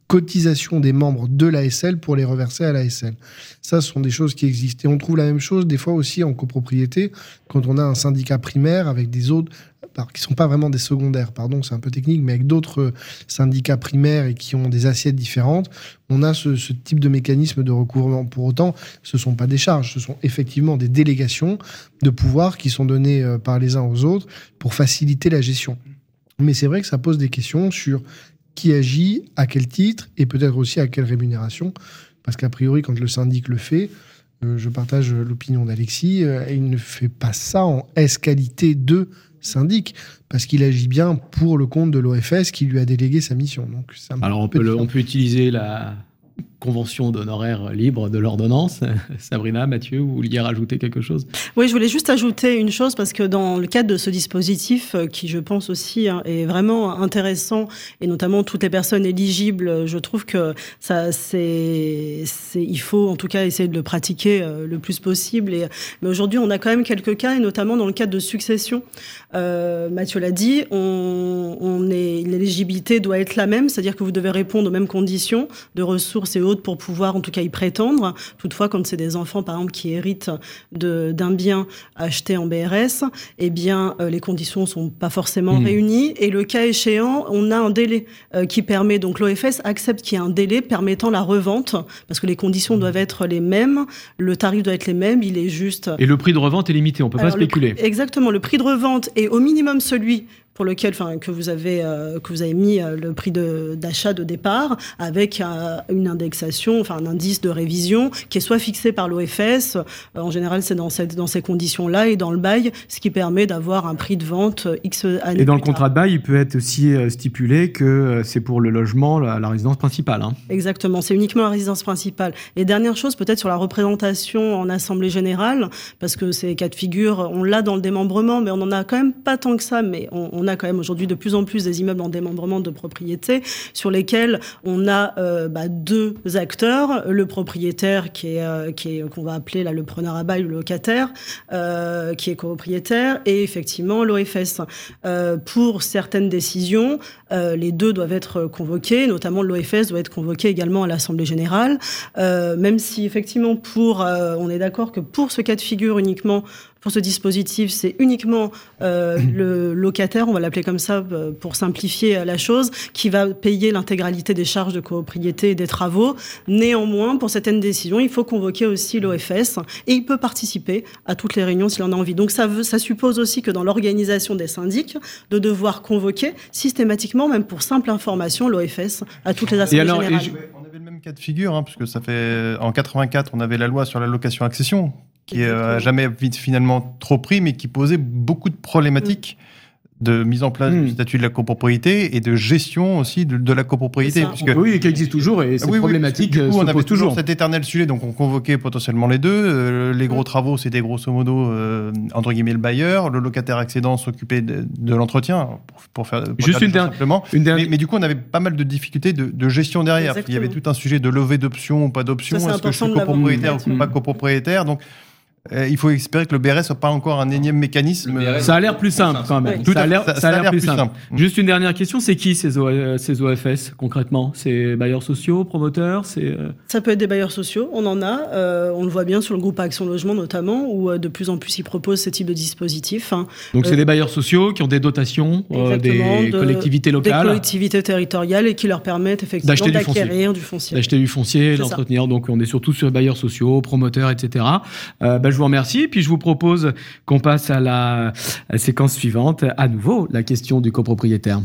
cotisations des membres de l'A S L pour les reverser à l'A S L. Ça, ce sont des choses qui existent. Et on trouve la même chose des fois aussi en copropriété, quand on a un syndicat primaire avec des autres, alors, qui ne sont pas vraiment des secondaires, pardon, c'est un peu technique, mais avec d'autres syndicats primaires et qui ont des assiettes différentes, on a ce, ce type de mécanisme de recouvrement. Pour autant, ce ne sont pas des charges, ce sont effectivement des délégations de pouvoir qui sont données par les uns aux autres pour faciliter la gestion. Mais c'est vrai que ça pose des questions sur qui agit, à quel titre, et peut-être aussi à quelle rémunération. Parce qu'a priori, quand le syndic le fait, euh, je partage l'opinion d'Alexis, euh, il ne fait pas ça en S-qualité de syndic, parce qu'il agit bien pour le compte de l'O F S qui lui a délégué sa mission. Donc, c'est un Alors, on peut, le, on peut utiliser la convention d'honoraires libre de l'ordonnance. Sabrina, Mathieu, vous vouliez rajouter quelque chose ? Oui, je voulais juste ajouter une chose, parce que dans le cadre de ce dispositif, qui je pense aussi hein, est vraiment intéressant, et notamment toutes les personnes éligibles, je trouve que ça, c'est, c'est, il faut en tout cas essayer de le pratiquer euh, le plus possible. Et, mais aujourd'hui, on a quand même quelques cas, et notamment dans le cadre de succession. Euh, Mathieu l'a dit, on, on est, l'éligibilité doit être la même, c'est-à-dire que vous devez répondre aux mêmes conditions de ressources et autres pour pouvoir en tout cas y prétendre. Toutefois, quand c'est des enfants par exemple qui héritent de, d'un bien acheté en B R S, eh bien euh, les conditions sont pas forcément mmh. réunies, et le cas échéant, on a un délai euh, qui permet, donc l'O F S accepte qu'il y ait un délai permettant la revente, parce que les conditions doivent être les mêmes, le tarif doit être les mêmes, il est juste... Et le prix de revente est limité, on peut Alors, pas spéculer. Le, exactement, le prix de revente est au minimum celui pour lequel, enfin, que vous avez euh, que vous avez mis euh, le prix de, d'achat de départ, avec euh, une indexation, enfin un indice de révision qui est soit fixé par l'O F S, euh, en général c'est dans cette dans ces conditions-là, et dans le bail, ce qui permet d'avoir un prix de vente euh, X années. Et dans le tard. contrat de bail, il peut être aussi euh, stipulé que euh, c'est pour le logement, la, la résidence principale. Hein. Exactement, c'est uniquement la résidence principale. Et dernière chose, peut-être sur la représentation en assemblée générale, parce que ces cas de figure, on l'a dans le démembrement, mais on en a quand même pas tant que ça, mais on, on On a quand même aujourd'hui de plus en plus des immeubles en démembrement de propriété sur lesquels on a euh, bah, deux acteurs, le propriétaire qui est, euh, qui est qu'on va appeler là le preneur à bail, le locataire, euh, qui est copropriétaire, et effectivement l'O F S. Euh, pour certaines décisions, euh, les deux doivent être convoqués, notamment l'O F S doit être convoqué également à l'Assemblée générale, euh, même si effectivement pour, euh, on est d'accord que pour ce cas de figure uniquement, pour ce dispositif, c'est uniquement euh, le locataire, on va l'appeler comme ça pour simplifier la chose, qui va payer l'intégralité des charges de copropriété et des travaux. Néanmoins, pour certaines décisions, il faut convoquer aussi l'O F S, et il peut participer à toutes les réunions s'il en a envie. Donc ça, veut, ça suppose aussi que dans l'organisation des syndics, de devoir convoquer systématiquement, même pour simple information, l'O F S à toutes les assemblées alors, générales. Je... On avait le même cas de figure, hein, puisque ça fait en quatre-vingt-quatre, on avait la loi sur la location-accession, qui n'a jamais finalement trop pris, mais qui posait beaucoup de problématiques mmh. de mise en place mmh. du statut de la copropriété et de gestion aussi de, de la copropriété. Puisque... Oui, et qui existe toujours, et ces oui, problématiques oui, du coup, on avait toujours toujours cet éternel sujet, donc on convoquait potentiellement les deux. Euh, les gros mmh. travaux, c'était grosso modo, euh, entre guillemets, le bailleur. Le locataire accédant s'occupait de, de l'entretien, pour, pour faire, pour Juste faire une der- simplement. Une der- mais, mais du coup, on avait pas mal de difficultés de, de gestion derrière. Il y avait tout un sujet de levée d'options ou pas d'options. Ça, Est-ce que je suis copropriétaire ou pas copropriétaire? Donc, Euh, il faut espérer que le B R S soit pas encore un énième mécanisme. Ça a l'air plus simple quand même. Tout ça a l'air, ça, ça ça a l'air, l'air plus, plus simple. simple. Juste une dernière question, c'est qui ces, o- ces O F S concrètement? C'est bailleurs sociaux, promoteurs, c'est euh... Ça peut être des bailleurs sociaux, on en a. Euh, on le voit bien sur le groupe Action Logement notamment, où euh, de plus en plus ils proposent ce type de dispositif. Hein. Donc euh, c'est des bailleurs sociaux qui ont des dotations, euh, des de, collectivités locales, des collectivités territoriales, et qui leur permettent effectivement d'acheter d'acquérir du foncier, du foncier, d'acheter du foncier, d'entretenir. Donc on est surtout sur les bailleurs sociaux, promoteurs, et cetera. Euh, bah, je vous remercie, puis je vous propose qu'on passe à la, à la séquence suivante. À nouveau, la question du copropriétaire.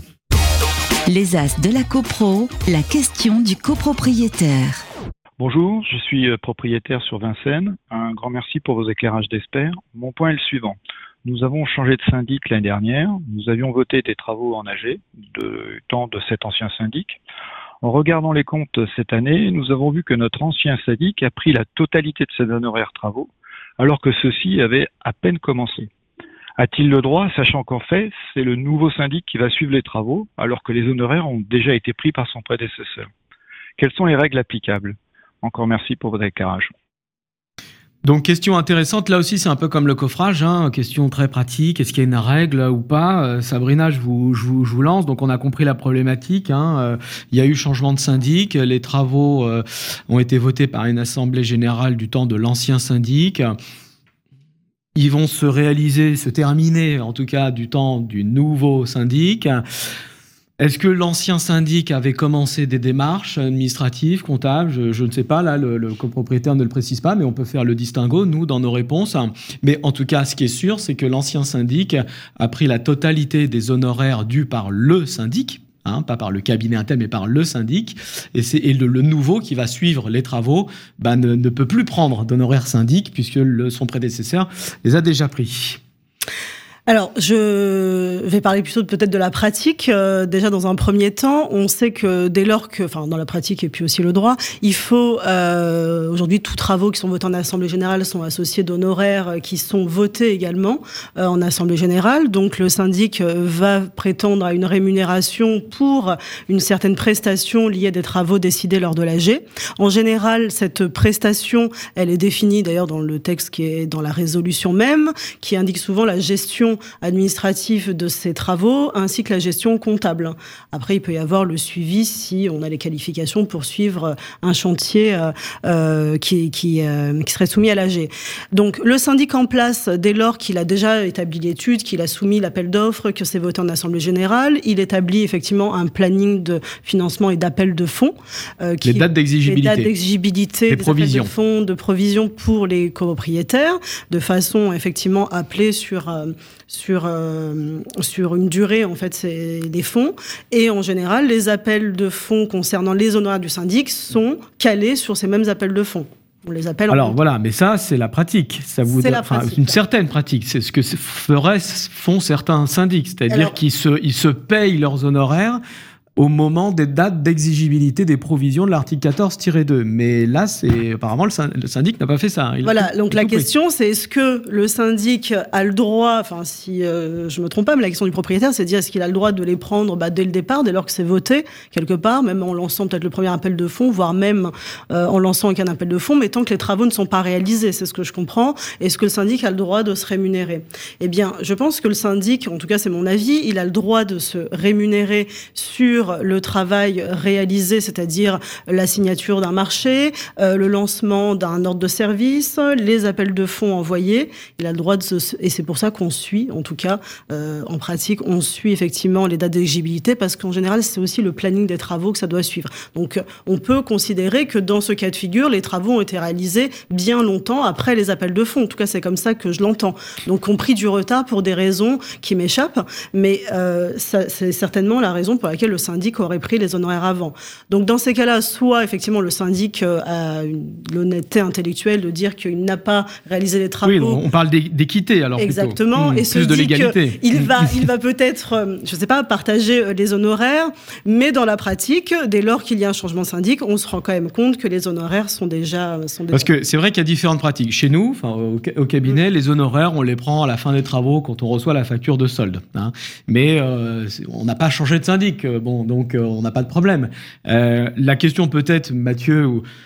Les As de la CoPro, la question du copropriétaire. Bonjour, je suis propriétaire sur Vincennes. Un grand merci pour vos éclairages d'experts. Mon point est le suivant. Nous avons changé de syndic l'année dernière. Nous avions voté des travaux en A G, de temps de cet ancien syndic. En regardant les comptes cette année, nous avons vu que notre ancien syndic a pris la totalité de ses honoraires travaux, alors que ceux-ci avaient à peine commencé. A-t-il le droit, sachant qu'en fait, c'est le nouveau syndic qui va suivre les travaux, alors que les honoraires ont déjà été pris par son prédécesseur? Quelles sont les règles applicables? Encore merci pour votre éclairage. Donc, question intéressante. Là aussi, c'est un peu comme le coffrage. Hein, question très pratique. Est-ce qu'il y a une règle ou pas ? euh, Sabrina, je vous, je, vous, je vous lance. Donc, on a compris la problématique. Hein, euh, il y a eu changement de syndic. Les travaux euh, ont été votés par une assemblée générale du temps de l'ancien syndic. Ils vont se réaliser, se terminer, en tout cas, du temps du nouveau syndic. Est-ce que l'ancien syndic avait commencé des démarches administratives, comptables ? je, je ne sais pas, là, le, le copropriétaire ne le précise pas, mais on peut faire le distinguo, nous, dans nos réponses. Mais en tout cas, ce qui est sûr, c'est que l'ancien syndic a pris la totalité des honoraires dus par le syndic, hein, pas par le cabinet interne, mais par le syndic. Et, c'est, et le, le nouveau qui va suivre les travaux bah, ne, ne peut plus prendre d'honoraires syndic, puisque le, son prédécesseur les a déjà pris. Alors, je vais parler plutôt peut-être de la pratique. Euh, déjà, dans un premier temps, on sait que dès lors que, enfin, dans la pratique et puis aussi le droit, il faut, euh, aujourd'hui, tous travaux qui sont votés en Assemblée Générale sont associés d'honoraires qui sont votés également euh, en Assemblée Générale. Donc, le syndic va prétendre à une rémunération pour une certaine prestation liée à des travaux décidés lors de l'A G. En général, cette prestation, elle est définie d'ailleurs dans le texte qui est dans la résolution même, qui indique souvent la gestion administrative de ces travaux ainsi que la gestion comptable. Après, il peut y avoir le suivi si on a les qualifications pour suivre un chantier euh, euh, qui, qui, euh, qui serait soumis à l'A G. Donc, le syndic en place, dès lors qu'il a déjà établi l'étude, qu'il a soumis l'appel d'offres, que c'est voté en Assemblée Générale, il établit effectivement un planning de financement et d'appel de fonds. Euh, qui, les dates d'exigibilité. Les dates d'exigibilité, les des provisions. appels de fonds, de provisions pour les copropriétaires, de façon effectivement appelée sur... Euh, sur euh, sur une durée, en fait, c'est des fonds. Et en général, les appels de fonds concernant les honoraires du syndic sont calés sur ces mêmes appels de fonds. On les appelle. Alors voilà, mais ça, c'est la pratique. Ça vous c'est donne, la enfin, pratique. Une certaine pratique. C'est ce que feraient, font certains syndics. C'est-à-dire Alors, qu'ils se, ils se payent leurs honoraires au moment des dates d'exigibilité des provisions de l'article quatorze tiret deux. Mais là, c'est apparemment, le syndic n'a pas fait ça. Il voilà, tout, donc la question, c'est est-ce que le syndic a le droit, enfin, si euh, je me trompe pas, mais la question du propriétaire, c'est de dire est-ce qu'il a le droit de les prendre bah, dès le départ, dès lors que c'est voté, quelque part, même en lançant peut-être le premier appel de fonds, voire même euh, en lançant aucun appel de fonds, mais tant que les travaux ne sont pas réalisés, c'est ce que je comprends. Est-ce que le syndic a le droit de se rémunérer ? Eh bien, je pense que le syndic, en tout cas c'est mon avis, il a le droit de se rémunérer sur le travail réalisé, c'est-à-dire la signature d'un marché, euh, le lancement d'un ordre de service, les appels de fonds envoyés. Il a le droit de se... Et c'est pour ça qu'on suit, en tout cas, euh, en pratique, on suit effectivement les dates d'éligibilité, parce qu'en général, c'est aussi le planning des travaux que ça doit suivre. Donc, on peut considérer que dans ce cas de figure, les travaux ont été réalisés bien longtemps après les appels de fonds. En tout cas, c'est comme ça que je l'entends. Donc, on pris du retard pour des raisons qui m'échappent, mais euh, ça, c'est certainement la raison pour laquelle le syndic aurait pris les honoraires avant. Donc, dans ces cas-là, soit, effectivement, le syndic a une, l'honnêteté intellectuelle de dire qu'il n'a pas réalisé les travaux. Oui, on parle d'équité, alors. Exactement. Plutôt. Mmh, et plus se de dit l'égalité. qu'il va, il va peut-être, je ne sais pas, partager les honoraires, mais dans la pratique, dès lors qu'il y a un changement de syndic, on se rend quand même compte que les honoraires sont déjà... Sont déjà... Parce que c'est vrai qu'il y a différentes pratiques. Chez nous, enfin, au, au cabinet, mmh. les honoraires, on les prend à la fin des travaux quand on reçoit la facture de solde. Hein. Mais euh, on n'a pas changé de syndic. Bon, donc, euh, on n'a pas de problème. Euh, la question peut-être, Mathieu,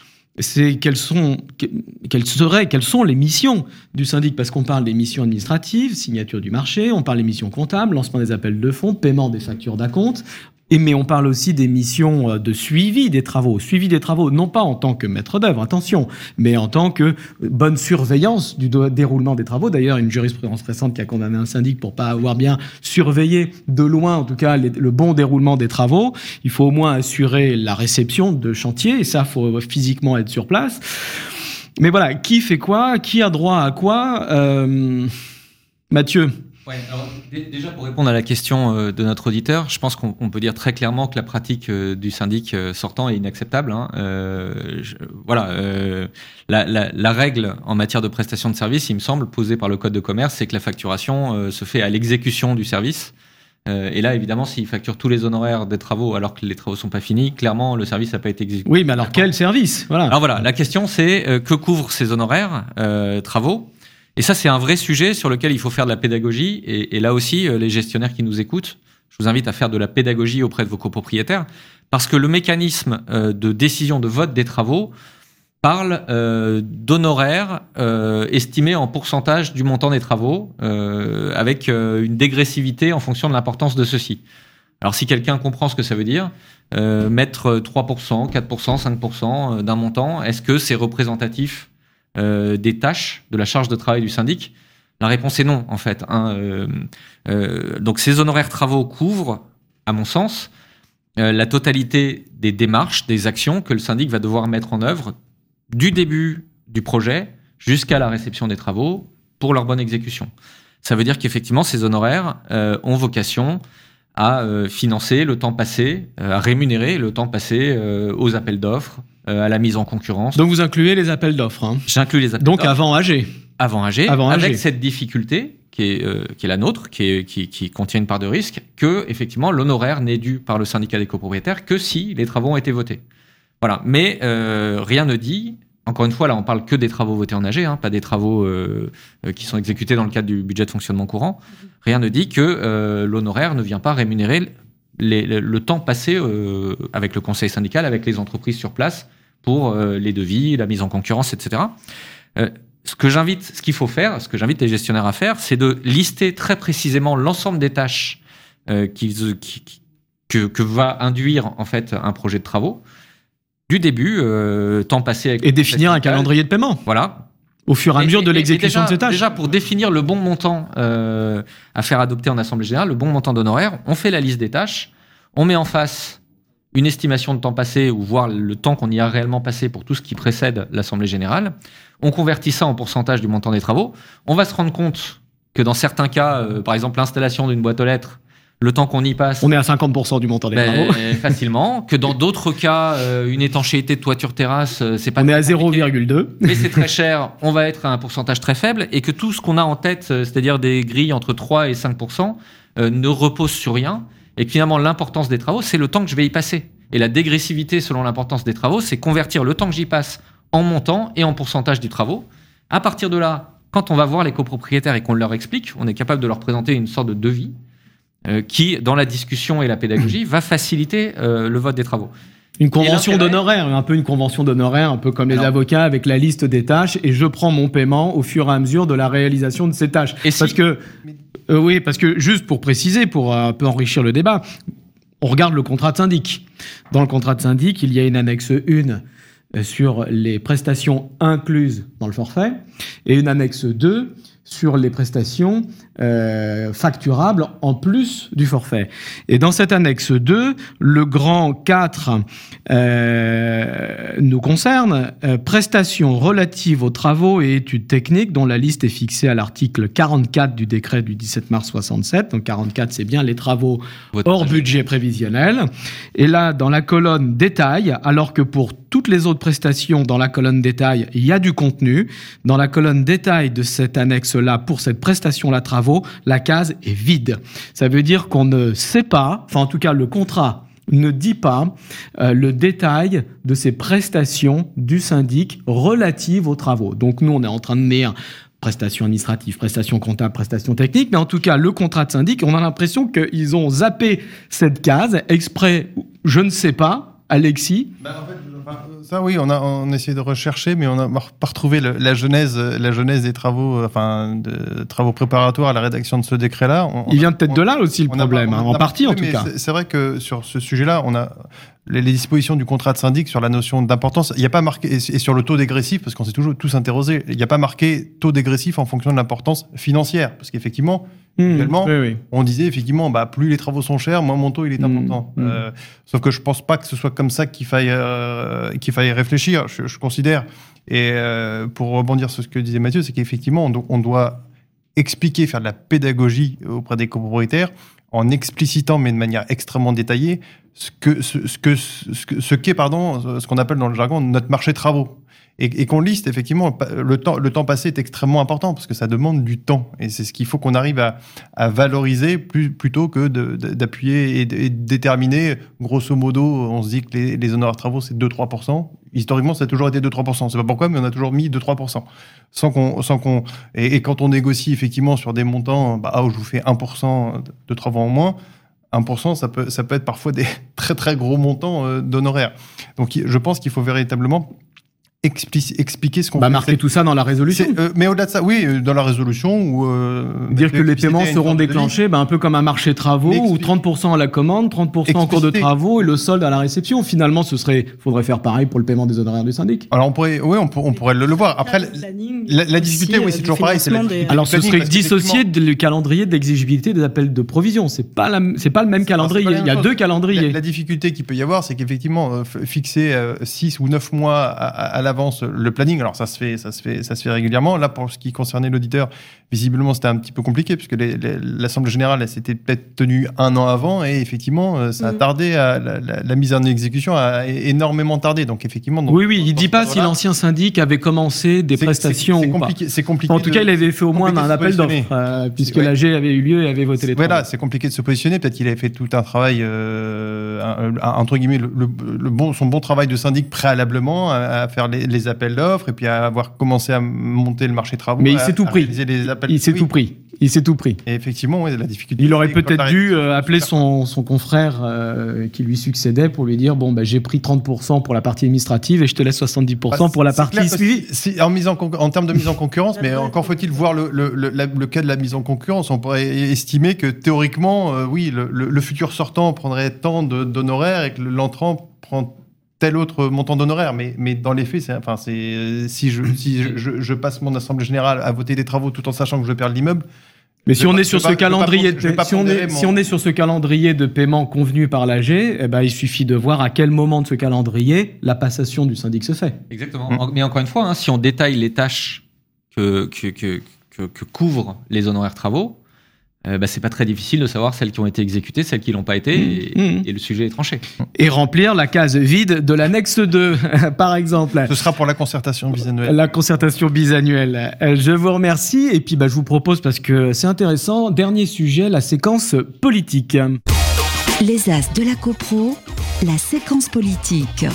c'est quelles sont, quelles seraient, quelles sont les missions du syndic ? Parce qu'on parle des missions administratives, signature du marché, on parle des missions comptables, lancement des appels de fonds, paiement des factures d'acompte. Et mais on parle aussi des missions de suivi des travaux. Suivi des travaux, non pas en tant que maître d'œuvre, attention, mais en tant que bonne surveillance du déroulement des travaux. D'ailleurs, une jurisprudence récente qui a condamné un syndic pour pas avoir bien surveillé de loin, en tout cas, les, le bon déroulement des travaux. Il faut au moins assurer la réception de chantier, et ça, il faut physiquement être sur place. Mais voilà, qui fait quoi ? Qui a droit à quoi ? euh... Mathieu ? Ouais, alors, d- déjà pour répondre à la question euh, de notre auditeur, je pense qu'on on peut dire très clairement que la pratique euh, du syndic euh, sortant est inacceptable. Hein. Euh, je, voilà, euh, la, la, la règle en matière de prestation de service, il me semble, posée par le Code de commerce, c'est que la facturation euh, se fait à l'exécution du service. Euh, et là, évidemment, s'il facture tous les honoraires des travaux alors que les travaux sont pas finis, clairement, le service n'a pas été exécuté. Oui, mais alors quel service ? Voilà. Alors voilà, la question c'est euh, que couvrent ces honoraires euh, travaux ? Et ça, c'est un vrai sujet sur lequel il faut faire de la pédagogie. Et, et là aussi, les gestionnaires qui nous écoutent, je vous invite à faire de la pédagogie auprès de vos copropriétaires, parce que le mécanisme de décision de vote des travaux parle euh, d'honoraires euh, estimés en pourcentage du montant des travaux, euh, avec euh, une dégressivité en fonction de l'importance de ceux-ci. Alors si quelqu'un comprend ce que ça veut dire, euh, mettre trois pour cent, quatre pour cent, cinq pour cent d'un montant, est-ce que c'est représentatif euh, des tâches, de la charge de travail du syndic ? La réponse est non, en fait. Hein. Euh, euh, donc ces honoraires travaux couvrent, à mon sens, euh, la totalité des démarches, des actions que le syndic va devoir mettre en œuvre du début du projet jusqu'à la réception des travaux pour leur bonne exécution. Ça veut dire qu'effectivement, ces honoraires euh, ont vocation à euh, financer le temps passé, euh, à rémunérer le temps passé euh, aux appels d'offres, euh, à la mise en concurrence. Donc vous incluez les appels d'offres. Hein. J'inclus les appels Donc d'offres. avant A G. Avant A G, Avant avec A G. cette difficulté qui est, euh, qui est la nôtre, qui, est, qui, qui contient une part de risque, que effectivement l'honoraire n'est dû par le syndicat des copropriétaires que si les travaux ont été votés. Voilà. Mais euh, rien ne dit. Encore une fois, là, on parle que des travaux votés en A G, hein, pas des travaux euh, qui sont exécutés dans le cadre du budget de fonctionnement courant. Rien ne dit que euh, l'honoraire ne vient pas rémunérer les, les, le temps passé euh, avec le conseil syndical, avec les entreprises sur place pour euh, les devis, la mise en concurrence, et cetera. Euh, ce que j'invite, ce qu'il faut faire, ce que j'invite les gestionnaires à faire, c'est de lister très précisément l'ensemble des tâches euh, qui, qui, que, que va induire en fait un projet de travaux. Du début, euh, temps passé avec... Et définir un calendrier de paiement. Voilà. Au fur et à mesure et, de et, l'exécution et déjà, de ces tâches. Déjà, pour définir le bon montant euh, à faire adopter en Assemblée Générale, le bon montant d'honoraires, on fait la liste des tâches, on met en face une estimation de temps passé, ou voire le temps qu'on y a réellement passé pour tout ce qui précède l'Assemblée Générale. On convertit ça en pourcentage du montant des travaux. On va se rendre compte que dans certains cas, euh, par exemple l'installation d'une boîte aux lettres, le temps qu'on y passe... On est à cinquante pour cent du montant des ben, travaux. Facilement. Que dans d'autres cas, euh, une étanchéité de toiture-terrasse, euh, c'est pas... On est à zéro virgule deux. Mais c'est très cher, on va être à un pourcentage très faible, et que tout ce qu'on a en tête, euh, c'est-à-dire des grilles entre trois et cinq pour cent, euh, ne repose sur rien, et que finalement l'importance des travaux, c'est le temps que je vais y passer. Et la dégressivité selon l'importance des travaux, c'est convertir le temps que j'y passe en montant et en pourcentage du travaux. À partir de là, quand on va voir les copropriétaires et qu'on leur explique, on est capable de leur présenter une sorte de devis euh, qui, dans la discussion et la pédagogie, va faciliter euh, le vote des travaux. Une convention d'honoraires, un peu une convention d'honoraires, un peu comme les Alors, avocats avec la liste des tâches, et je prends mon paiement au fur et à mesure de la réalisation de ces tâches. Et parce si... que, euh, oui, parce que juste pour préciser, pour un peu enrichir le débat, on regarde le contrat de syndic. Dans le contrat de syndic, il y a une annexe un sur les prestations incluses dans le forfait et une annexe deux sur les prestations euh, facturables en plus du forfait. Et dans cette annexe deux, le grand quatre euh, nous concerne, euh, prestations relatives aux travaux et études techniques dont la liste est fixée à l'article quarante-quatre du décret du dix-sept mars soixante-sept. Donc quarante-quatre, c'est bien les travaux Votre hors budget prévisionnel. Et là, dans la colonne détail, alors que pour toutes les autres prestations dans la colonne détail, il y a du contenu, dans la colonne détail de cette annexe-là, pour cette prestation-là travaux, la case est vide. Ça veut dire qu'on ne sait pas, enfin en tout cas le contrat ne dit pas euh, le détail de ces prestations du syndic relatives aux travaux. Donc nous, on est en train de mettre prestations administratives, prestations comptables, prestations techniques, mais en tout cas, le contrat de syndic, on a l'impression qu'ils ont zappé cette case exprès, je ne sais pas, Alexis. Bah, en fait, ça oui, on a on a essayé de rechercher, mais on n'a pas retrouvé le, la genèse, la genèse des travaux, enfin, de travaux préparatoires à la rédaction de ce décret-là. On, Il vient peut-être de là aussi le problème, a, hein, en partie en tout cas. C'est, c'est vrai que sur ce sujet-là, on a les, les dispositions du contrat de syndic sur la notion d'importance. Il n'y a pas marqué et, et sur le taux dégressif, parce qu'on s'est toujours tous interrogés. Il n'y a pas marqué taux dégressif en fonction de l'importance financière, parce qu'effectivement. Mmh, oui, oui. On disait effectivement, bah, plus les travaux sont chers, moins mon taux il est important. Mmh, euh, mmh. Sauf que je pense pas que ce soit comme ça qu'il faille euh, qu'il faille réfléchir. Je, je considère. Et euh, pour rebondir sur ce que disait Mathieu, c'est qu'effectivement on, do- on doit expliquer, faire de la pédagogie auprès des copropriétaires en explicitant, mais de manière extrêmement détaillée, ce que ce, ce que ce, que, ce qu'est pardon, ce qu'on appelle dans le jargon notre marché de travaux. Et, et qu'on liste, effectivement, le temps, le temps passé est extrêmement important parce que ça demande du temps. Et c'est ce qu'il faut qu'on arrive à, à valoriser plus, plutôt que de, de, d'appuyer et de, et de déterminer. Grosso modo, on se dit que les, les honoraires de travaux, c'est deux à trois pour cent. Historiquement, ça a toujours été deux à trois pour cent. C'est pas pourquoi, mais on a toujours mis deux à trois pour cent. Sans qu'on, sans qu'on, et, et quand on négocie, effectivement, sur des montants, bah, ah, je vous fais un pour cent de travaux en moins. un pour cent, ça peut, ça peut être parfois des très, très gros montants euh, d'honoraires. Donc, je pense qu'il faut véritablement expliquer, expliquer ce qu'on bah, fait. Marquer c'est, tout ça dans la résolution. Euh, mais au-delà de ça, oui, dans la résolution. Où, euh, dire que les paiements seront déclenchés bah, un peu comme un marché de travaux, où trente pour cent à la commande, trente pour cent en cours de travaux et le solde à la réception. Finalement, ce serait, faudrait faire pareil pour le paiement des honoraires du syndic. Alors on pourrait, oui, on, pour, on pourrait le, le voir. Après, la, la, la difficulté, oui, c'est toujours pareil. C'est la, des... Alors ce serait dissocié du calendrier d'exigibilité des appels de provision. C'est pas la, c'est pas le même calendrier. Il y a deux calendriers. La, la difficulté qu'il peut y avoir, c'est qu'effectivement, euh, fixer euh, six ou neuf mois à, à, à l'avance le planning. Alors ça se fait, ça se fait, ça se fait régulièrement. Là, pour ce qui concernait l'auditeur, visiblement, c'était un petit peu compliqué puisque les, les, l'Assemblée générale, elle s'était peut-être tenue un an avant et effectivement, ça a tardé. À, la, la, la mise en exécution a énormément tardé. Donc effectivement. Donc, oui, oui. Il dit pas si l'ancien syndic avait commencé des c'est, prestations c'est, c'est ou compliqué, pas. C'est compliqué. En tout de, cas, il avait fait au moins un appel d'offres euh, puisque ouais. l'A G avait eu lieu et avait voté les. Voilà, c'est compliqué de se positionner. Peut-être qu'il avait fait tout un travail, euh, un, un, entre guillemets, le, le, le bon, son bon travail de syndic préalablement à, à faire les, les appels d'offres et puis à avoir commencé à monter le marché de travaux. Mais il à, s'est tout pris. Les appels. Il s'est oui. tout pris. Il s'est tout pris. Et effectivement, oui, la difficulté. Il aurait peut-être dû euh, appeler son, son confrère euh, qui lui succédait pour lui dire bon, bah, j'ai pris trente pour cent pour la partie administrative et je te laisse soixante-dix pour cent bah, pour la partie suivie. Si, en, mise en, en termes de mise en concurrence, mais encore faut-il voir le, le, le, la, le cas de la mise en concurrence. On pourrait estimer que théoriquement, euh, oui, le, le, le futur sortant prendrait tant de, d'honoraires et que l'entrant prend tel autre montant d'honoraires, mais, mais dans les faits, c'est, enfin, c'est, si, je, si je, je, je passe mon assemblée générale à voter des travaux tout en sachant que je perds l'immeuble. Mais si on est sur ce calendrier, si on est, si on est sur ce calendrier de paiement convenu par l'A G, eh ben, il suffit de voir à quel moment de ce calendrier la passation du syndic se fait. Exactement. Mmh. Mais encore une fois, hein, si on détaille les tâches que, que, que, que, que couvrent les honoraires travaux, Euh, bah, c'est pas très difficile de savoir celles qui ont été exécutées, celles qui l'ont pas été, et, mmh. et le sujet est tranché. Et remplir la case vide de l'annexe deux, par exemple. Ce sera pour la concertation bisannuelle. La concertation bisannuelle. Euh, je vous remercie, et puis bah, je vous propose, parce que c'est intéressant, dernier sujet, la séquence politique. Les As de la CoPro, la séquence politique.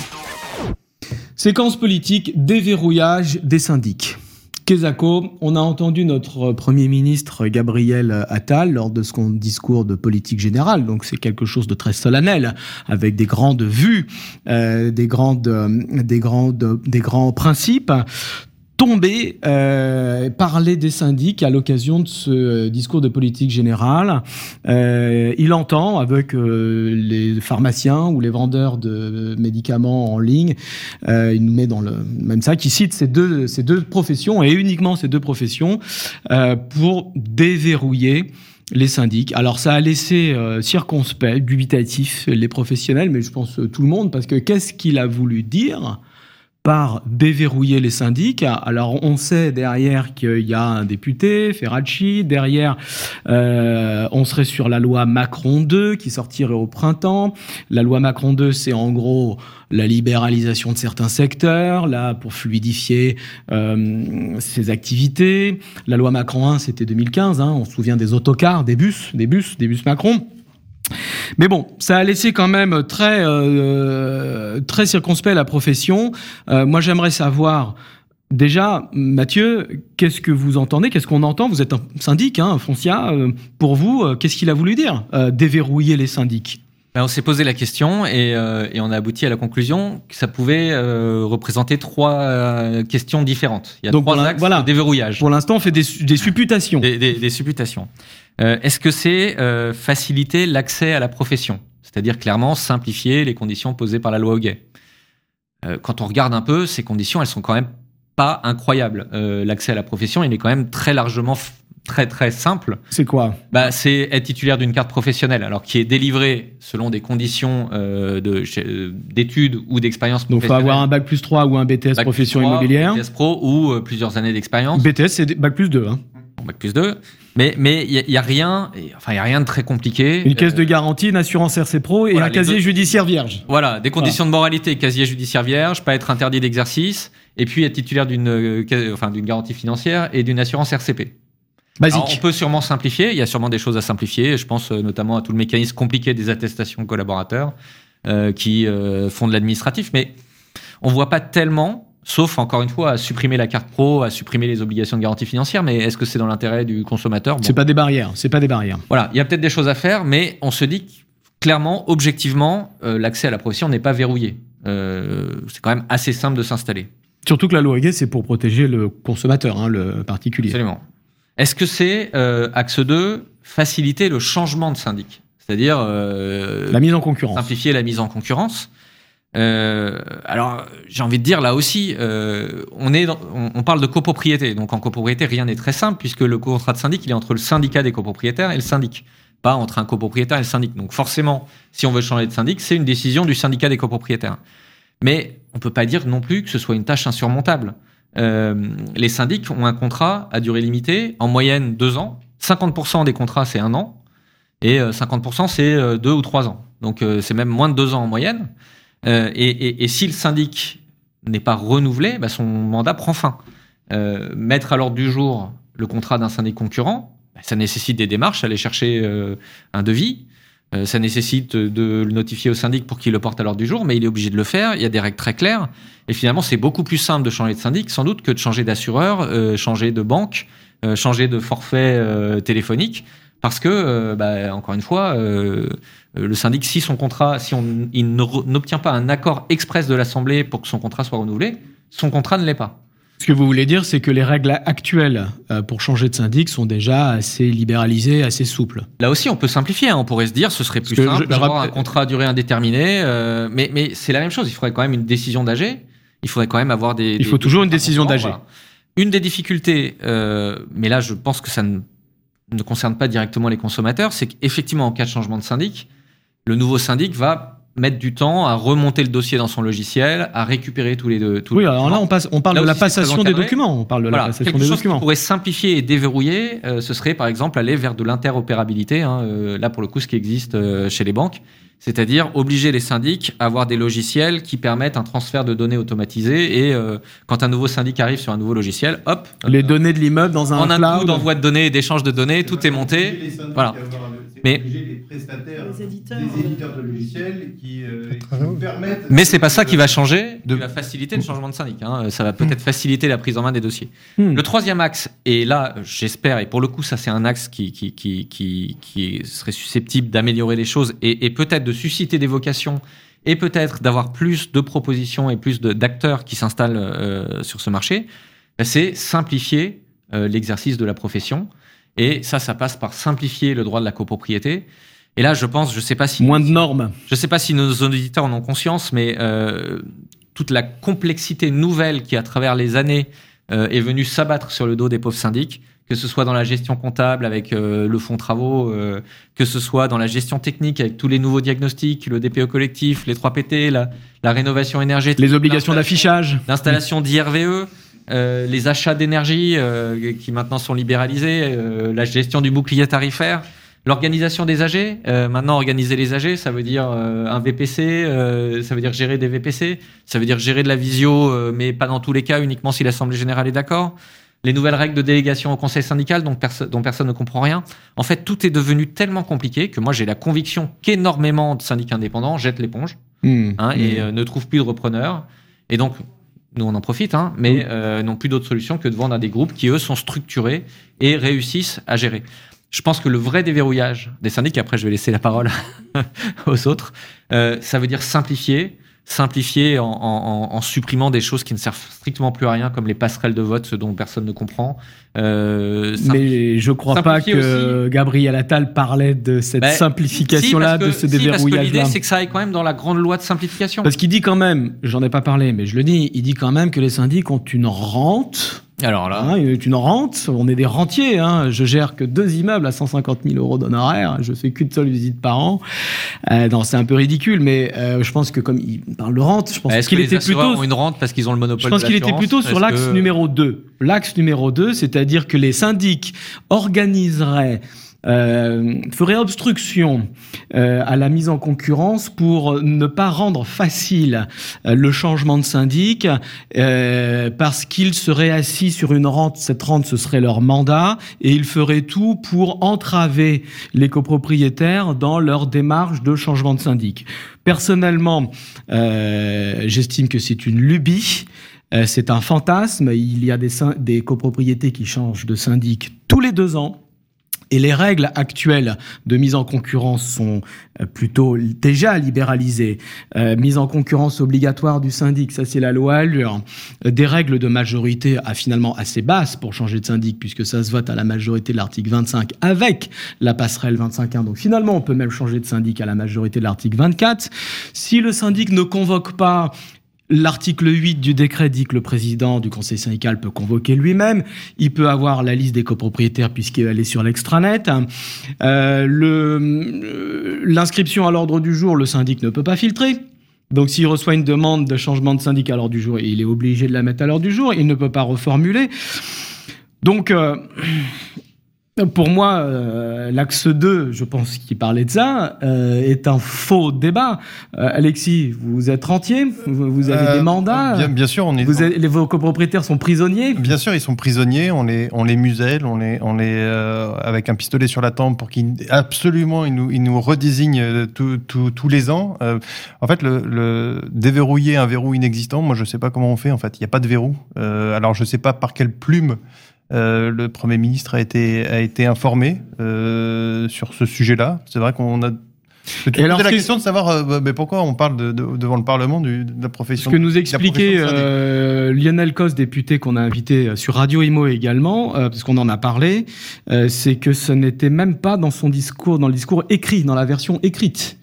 Séquence politique, déverrouillage des syndics. Kesako, on a entendu notre Premier ministre Gabriel Attal lors de son discours de politique générale, donc c'est quelque chose de très solennel, avec des grandes vues, euh, des grandes, euh, des grandes, des grands principes. Tomber, euh, parler des syndics à l'occasion de ce discours de politique générale. Euh, il entend avec euh, les pharmaciens ou les vendeurs de médicaments en ligne, euh, il nous met dans le même sac, il cite ces deux, ces deux professions, et uniquement ces deux professions, euh, pour déverrouiller les syndics. Alors ça a laissé euh, circonspect, dubitatif les professionnels, mais je pense euh, tout le monde, parce que qu'est-ce qu'il a voulu dire par déverrouiller les syndics? Alors on sait derrière qu'il y a un député, Ferracci, derrière euh, on serait sur la loi Macron deux qui sortirait au printemps. La loi Macron deux, c'est en gros la libéralisation de certains secteurs, là pour fluidifier euh, ces activités. La loi Macron un, c'était deux mille quinze, hein, on se souvient des autocars, des bus, des bus, des bus Macron. Mais bon, ça a laissé quand même très, euh, très circonspect la profession. Euh, moi, j'aimerais savoir, déjà, Mathieu, qu'est-ce que vous entendez? Qu'est-ce qu'on entend? Vous êtes un syndic, hein, Foncia. Euh, pour vous, euh, qu'est-ce qu'il a voulu dire, euh, déverrouiller les syndics? Ben, on s'est posé la question et, euh, et on a abouti à la conclusion que ça pouvait euh, représenter trois euh, questions différentes. Il y a Donc, trois voilà, axes voilà. de déverrouillage. Pour l'instant, on fait des, des supputations. Des, des, des supputations. Euh, est-ce que c'est euh, faciliter l'accès à la profession? C'est-à-dire clairement simplifier les conditions posées par la loi Hoguet. Euh, quand on regarde un peu, ces conditions, elles sont quand même pas incroyables. Euh, l'accès à la profession, il est quand même très largement f- très très simple. C'est quoi? Bah, c'est être titulaire d'une carte professionnelle, alors qui est délivrée selon des conditions euh, de, d'études ou d'expérience professionnelle. Donc, il faut avoir un bac plus trois ou un B T S bac profession trois, immobilière. B T S pro ou euh, plusieurs années d'expérience. B T S, c'est bac plus deux. Hein. Bon, bac plus deux. Mais mais il y, y a rien, enfin il y a rien de très compliqué. Une caisse de garantie, une assurance R C Pro et voilà, un casier deux... judiciaire vierge. Voilà, des conditions voilà. de moralité, casier judiciaire vierge, pas être interdit d'exercice, et puis être titulaire d'une, euh, enfin d'une garantie financière et d'une assurance R C P. Basique. Alors, on peut sûrement simplifier. Il y a sûrement des choses à simplifier. Je pense euh, notamment à tout le mécanisme compliqué des attestations collaborateurs euh, qui euh, font de l'administratif, mais on voit pas tellement. Sauf, encore une fois, à supprimer la carte pro, à supprimer les obligations de garantie financière. Mais est-ce que c'est dans l'intérêt du consommateur? Bon. C'est pas des barrières. C'est pas des barrières. Voilà. Il y a peut-être des choses à faire, mais on se dit que, clairement, objectivement, euh, l'accès à la profession n'est pas verrouillé. Euh, c'est quand même assez simple de s'installer. Surtout que la loi Gay, c'est pour protéger le consommateur, hein, le particulier. Absolument. Est-ce que c'est, euh, axe deux, faciliter le changement de syndic ? C'est-à-dire... Euh, la mise en concurrence. Simplifier la mise en concurrence. Euh, alors, j'ai envie de dire, là aussi, euh, on, est dans, on, on parle de copropriété. Donc, en copropriété, rien n'est très simple, puisque le contrat de syndic, il est entre le syndicat des copropriétaires et le syndic. Pas entre un copropriétaire et le syndic. Donc, forcément, si on veut changer de syndic, c'est une décision du syndicat des copropriétaires. Mais on ne peut pas dire non plus que ce soit une tâche insurmontable. Euh, les syndics ont un contrat à durée limitée, en moyenne deux ans. cinquante pour cent des contrats, c'est un an. Et cinquante pour cent, c'est deux ou trois ans. Donc, euh, c'est même moins de deux ans en moyenne. Euh, et, et, et si le syndic n'est pas renouvelé, bah son mandat prend fin. Euh, mettre à l'ordre du jour le contrat d'un syndic concurrent, bah ça nécessite des démarches, aller chercher euh, un devis. Euh, ça nécessite de le notifier au syndic pour qu'il le porte à l'ordre du jour, mais il est obligé de le faire. Il y a des règles très claires. Et finalement, c'est beaucoup plus simple de changer de syndic, sans doute, que de changer d'assureur, euh, changer de banque, euh, changer de forfait euh, téléphonique. Parce que, euh, bah, encore une fois, euh, le syndic, si son contrat, si on, il n'obtient pas un accord express de l'Assemblée pour que son contrat soit renouvelé, son contrat ne l'est pas. Ce que vous voulez dire, c'est que les règles actuelles pour changer de syndic sont déjà assez libéralisées, assez souples. Là aussi, on peut simplifier. Hein. On pourrait se dire, ce serait plus simple d'avoir rappelle... un contrat à durée indéterminée. Euh, mais, mais c'est la même chose. Il faudrait quand même une décision d'A G. Il faudrait quand même avoir des... Il faut des, toujours des une décision d'A G. Voilà. Une des difficultés, euh, mais là, je pense que ça ne, ne concerne pas directement les consommateurs, c'est qu'effectivement, en cas de changement de syndic, le nouveau syndic va mettre du temps à remonter le dossier dans son logiciel, à récupérer tous les deux. Tous oui, les alors là, on, passe, on parle là de la aussi, passation des documents. On parle de voilà, la passation quelque des chose documents. Qui pourrait simplifier et déverrouiller, euh, ce serait par exemple aller vers de l'interopérabilité. Hein, euh, là, pour le coup, ce qui existe euh, chez les banques, c'est-à-dire obliger les syndics à avoir des logiciels qui permettent un transfert de données automatisé. Et euh, quand un nouveau syndic arrive sur un nouveau logiciel, hop, les euh, données de l'immeuble dans un en cloud, un coup d'envoi de données et d'échange de données, tout est monté. Voilà. Mais les prestataires, les éditeurs, des éditeurs de logiciels qui, euh, qui nous permettent. Mais c'est pas ça qui va changer, de... qui va faciliter le changement de syndic. Hein. Ça va peut-être faciliter la prise en main des dossiers. Hmm. Le troisième axe, et là, j'espère, et pour le coup, ça c'est un axe qui qui qui qui, qui serait susceptible d'améliorer les choses et, et peut-être de susciter des vocations et peut-être d'avoir plus de propositions et plus de, d'acteurs qui s'installent euh, sur ce marché. Ben, c'est simplifier euh, l'exercice de la profession. Et ça, ça passe par simplifier le droit de la copropriété. Et là, je pense, je sais pas si... Moins de normes. Je sais pas si nos auditeurs en ont conscience, mais euh, toute la complexité nouvelle qui, à travers les années, euh, est venue s'abattre sur le dos des pauvres syndics, que ce soit dans la gestion comptable avec euh, le fonds travaux, euh, que ce soit dans la gestion technique avec tous les nouveaux diagnostics, le D P E collectif, les trois P T, la, la rénovation énergétique... Les obligations d'affichage. L'installation d'I R V E... Euh, les achats d'énergie euh, qui maintenant sont libéralisés, euh, la gestion du bouclier tarifaire, l'organisation des A G. Euh, maintenant, organiser les A G, ça veut dire euh, un V P C, euh, ça veut dire gérer des V P C, ça veut dire gérer de la visio, euh, mais pas dans tous les cas, uniquement si l'Assemblée générale est d'accord. Les nouvelles règles de délégation au conseil syndical dont, perso- dont personne ne comprend rien. En fait, tout est devenu tellement compliqué que moi, j'ai la conviction qu'énormément de syndicats indépendants jettent l'éponge mmh, hein, mmh. et euh, ne trouvent plus de repreneurs. Et donc, nous, on en profite, hein, mais euh, n'ont plus d'autre solution que de vendre à des groupes qui, eux, sont structurés et réussissent à gérer. Je pense que le vrai déverrouillage des syndics, après je vais laisser la parole aux autres, euh, ça veut dire simplifier, simplifier en, en, en supprimant des choses qui ne servent strictement plus à rien, comme les passerelles de vote, ce dont personne ne comprend. Euh, mais je ne crois pas que aussi. Gabriel Attal parlait de cette bah, simplification-là, si, de ce déverrouillage-là. Si, parce que l'idée, c'est que ça aille quand même dans la grande loi de simplification. Parce qu'il dit quand même, j'en ai pas parlé, mais je le dis, il dit quand même que les syndics ont une rente. Alors là, hein, une rente, on est des rentiers. Hein. Je gère que deux immeubles à cent cinquante mille euros d'honoraires. Je fais qu'une seule visite par an. Euh, non, c'est un peu ridicule, mais euh, je pense que comme il parle de rente, je pense Est-ce qu'il que était les plutôt. Ont une rente parce qu'ils ont le monopole. Je pense de qu'il était plutôt sur l'axe que... numéro deux. L'axe numéro deux, c'est-à-dire que les syndics organiseraient. Euh, ferait obstruction euh, à la mise en concurrence pour ne pas rendre facile euh, le changement de syndic euh, parce qu'ils seraient assis sur une rente, cette rente ce serait leur mandat et ils feraient tout pour entraver les copropriétaires dans leur démarche de changement de syndic. Personnellement, euh, j'estime que c'est une lubie. Euh, c'est un fantasme. Il y a des, des copropriétés qui changent de syndic tous les deux ans. Et les règles actuelles de mise en concurrence sont plutôt déjà libéralisées. Euh, mise en concurrence obligatoire du syndic, ça c'est la loi Allure. Des règles de majorité à finalement assez basses pour changer de syndic, puisque ça se vote à la majorité de l'article vingt-cinq avec la passerelle vingt-cinq point un. Donc finalement, on peut même changer de syndic à la majorité de l'article vingt-quatre. Si le syndic ne convoque pas, l'article huit du décret dit que le président du conseil syndical peut convoquer lui-même. Il peut avoir la liste des copropriétaires puisqu'elle est sur l'extranet. Euh, le, l'inscription à l'ordre du jour, le syndic ne peut pas filtrer. Donc s'il reçoit une demande de changement de syndic à l'ordre du jour, il est obligé de la mettre à l'ordre du jour. Il ne peut pas reformuler. Donc... Euh, Pour moi, euh, l'axe deux, je pense qu'il parlait de ça, euh, est un faux débat. Euh, Alexis, vous êtes rentier, vous, vous avez euh, des mandats. Bien, bien sûr, on est. Vous avez, vos copropriétaires sont prisonniers. Bien sûr, ils sont prisonniers. On les, on les muselle, on les, on les euh, avec un pistolet sur la tempe pour qu'ils absolument ils nous, ils nous redésignent tous les ans. Euh, en fait, le, le déverrouiller un verrou inexistant, moi je sais pas comment on fait. En fait, il y a pas de verrou. Euh, alors je sais pas par quelle plume. Euh, le Premier ministre a été a été informé euh, sur ce sujet-là. C'est vrai qu'on a posé la question de savoir euh, mais pourquoi on parle de, de, devant le Parlement du, de la profession. Ce que nous expliquait euh, Lionel Cos, député qu'on a invité sur Radio Imo également, euh, parce qu'on en a parlé, euh, c'est que ce n'était même pas dans son discours, dans le discours écrit, dans la version écrite.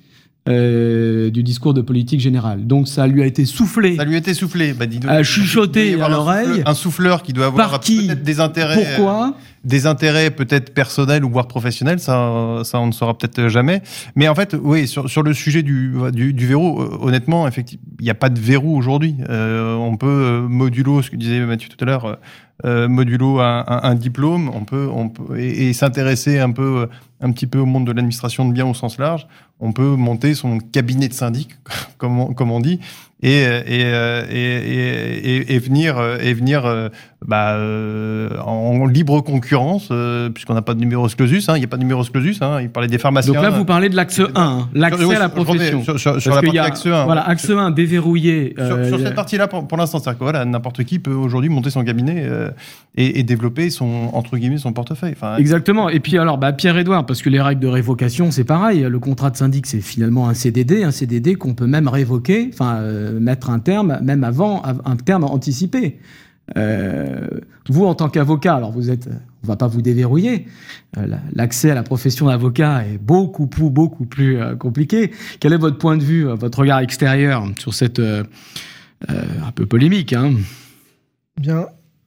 Euh, du discours de politique générale. Donc ça lui a été soufflé. Ça lui a été soufflé. Bah, dis-nous, à chuchoter à l'oreille. Un souffleur qui doit avoir peut-être des intérêts. Pourquoi ? Des intérêts peut-être personnels ou voire professionnels, ça, ça on ne saura peut-être jamais. Mais en fait, oui, sur, sur le sujet du, du, du verrou, honnêtement, effectivement, il n'y a pas de verrou aujourd'hui. Euh, on peut modulo, ce que disait Mathieu tout à l'heure, euh, modulo un, un, un diplôme, on peut, on peut et, et s'intéresser un peu, un petit peu au monde de l'administration de biens au sens large. On peut monter son cabinet de syndic, comme on, comme on dit, et, et, et, et, et venir, et venir bah, euh, en libre concurrence, euh, puisqu'on n'a pas de numerus clausus, hein, il n'y a pas de numerus clausus, hein, il parlait des pharmaciens. Donc là, vous parlez de l'axe un, l'accès oui, à la profession. Sur, sur, sur la partie axe un. Voilà, axe un, déverrouillé. Sur, euh, sur cette partie-là, pour, pour l'instant, c'est-à-dire que voilà, n'importe qui peut aujourd'hui monter son cabinet euh, et, et développer son, entre guillemets, son portefeuille. Enfin, exactement. Et puis alors, bah, Pierre-Édouard, parce que les règles de révocation, c'est pareil. Le contrat de syndic, c'est finalement un C D D, un C D D qu'on peut même révoquer, enfin, euh, mettre un terme, même avant, un terme anticipé. Euh, vous, en tant qu'avocat, alors vous êtes, on va pas vous déverrouiller. Euh, l'accès à la profession d'avocat est beaucoup plus, beaucoup plus euh, compliqué. Quel est votre point de vue, votre regard extérieur sur cette euh, euh, un peu polémique, hein ? Bien,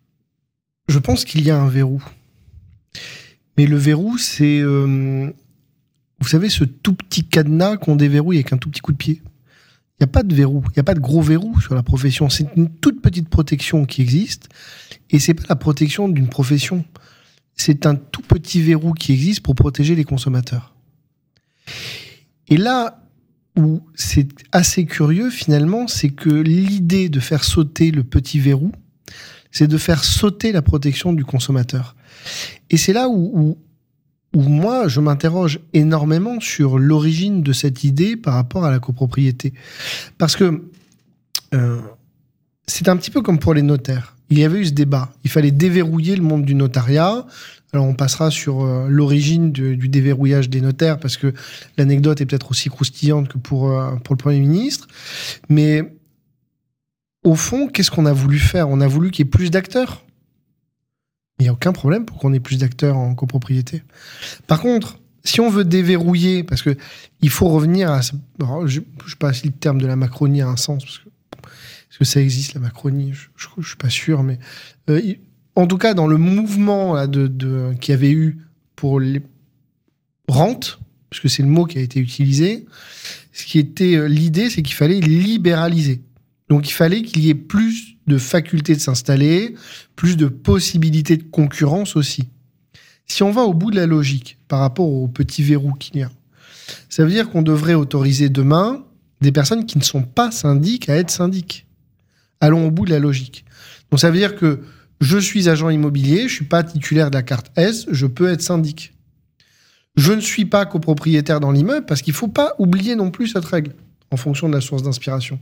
je pense qu'il y a un verrou, mais le verrou, c'est, euh, vous savez, ce tout petit cadenas qu'on déverrouille avec un tout petit coup de pied. Il n'y a pas de verrou, il n'y a pas de gros verrou sur la profession. C'est une toute petite protection qui existe. Et c'est pas la protection d'une profession. C'est un tout petit verrou qui existe pour protéger les consommateurs. Et là où c'est assez curieux, finalement, c'est que l'idée de faire sauter le petit verrou, c'est de faire sauter la protection du consommateur. Et c'est là où... où où moi, je m'interroge énormément sur l'origine de cette idée par rapport à la copropriété. Parce que euh, c'est un petit peu comme pour les notaires. Il y avait eu ce débat. Il fallait déverrouiller le monde du notariat. Alors, on passera sur euh, l'origine de, du déverrouillage des notaires, parce que l'anecdote est peut-être aussi croustillante que pour, euh, pour le Premier ministre. Mais au fond, qu'est-ce qu'on a voulu faire ? On a voulu qu'il y ait plus d'acteurs. Il n'y a aucun problème pour qu'on ait plus d'acteurs en copropriété. Par contre, si on veut déverrouiller, parce que il faut revenir à... Alors, je ne sais pas si le terme de la Macronie a un sens, parce que, parce que ça existe, la Macronie, je ne suis pas sûr, mais... Euh, en tout cas, dans le mouvement là, de, de, qu'il y avait eu pour les rentes, parce que c'est le mot qui a été utilisé, ce qui était euh, l'idée, c'est qu'il fallait libéraliser. Donc, il fallait qu'il y ait plus de facultés de s'installer, plus de possibilités de concurrence aussi. Si on va au bout de la logique, par rapport au petit verrou qu'il y a, ça veut dire qu'on devrait autoriser demain des personnes qui ne sont pas syndics à être syndics. Allons au bout de la logique. Donc, ça veut dire que je suis agent immobilier, je ne suis pas titulaire de la carte S, je peux être syndic. Je ne suis pas copropriétaire dans l'immeuble, parce qu'il ne faut pas oublier non plus cette règle, en fonction de la source d'inspiration.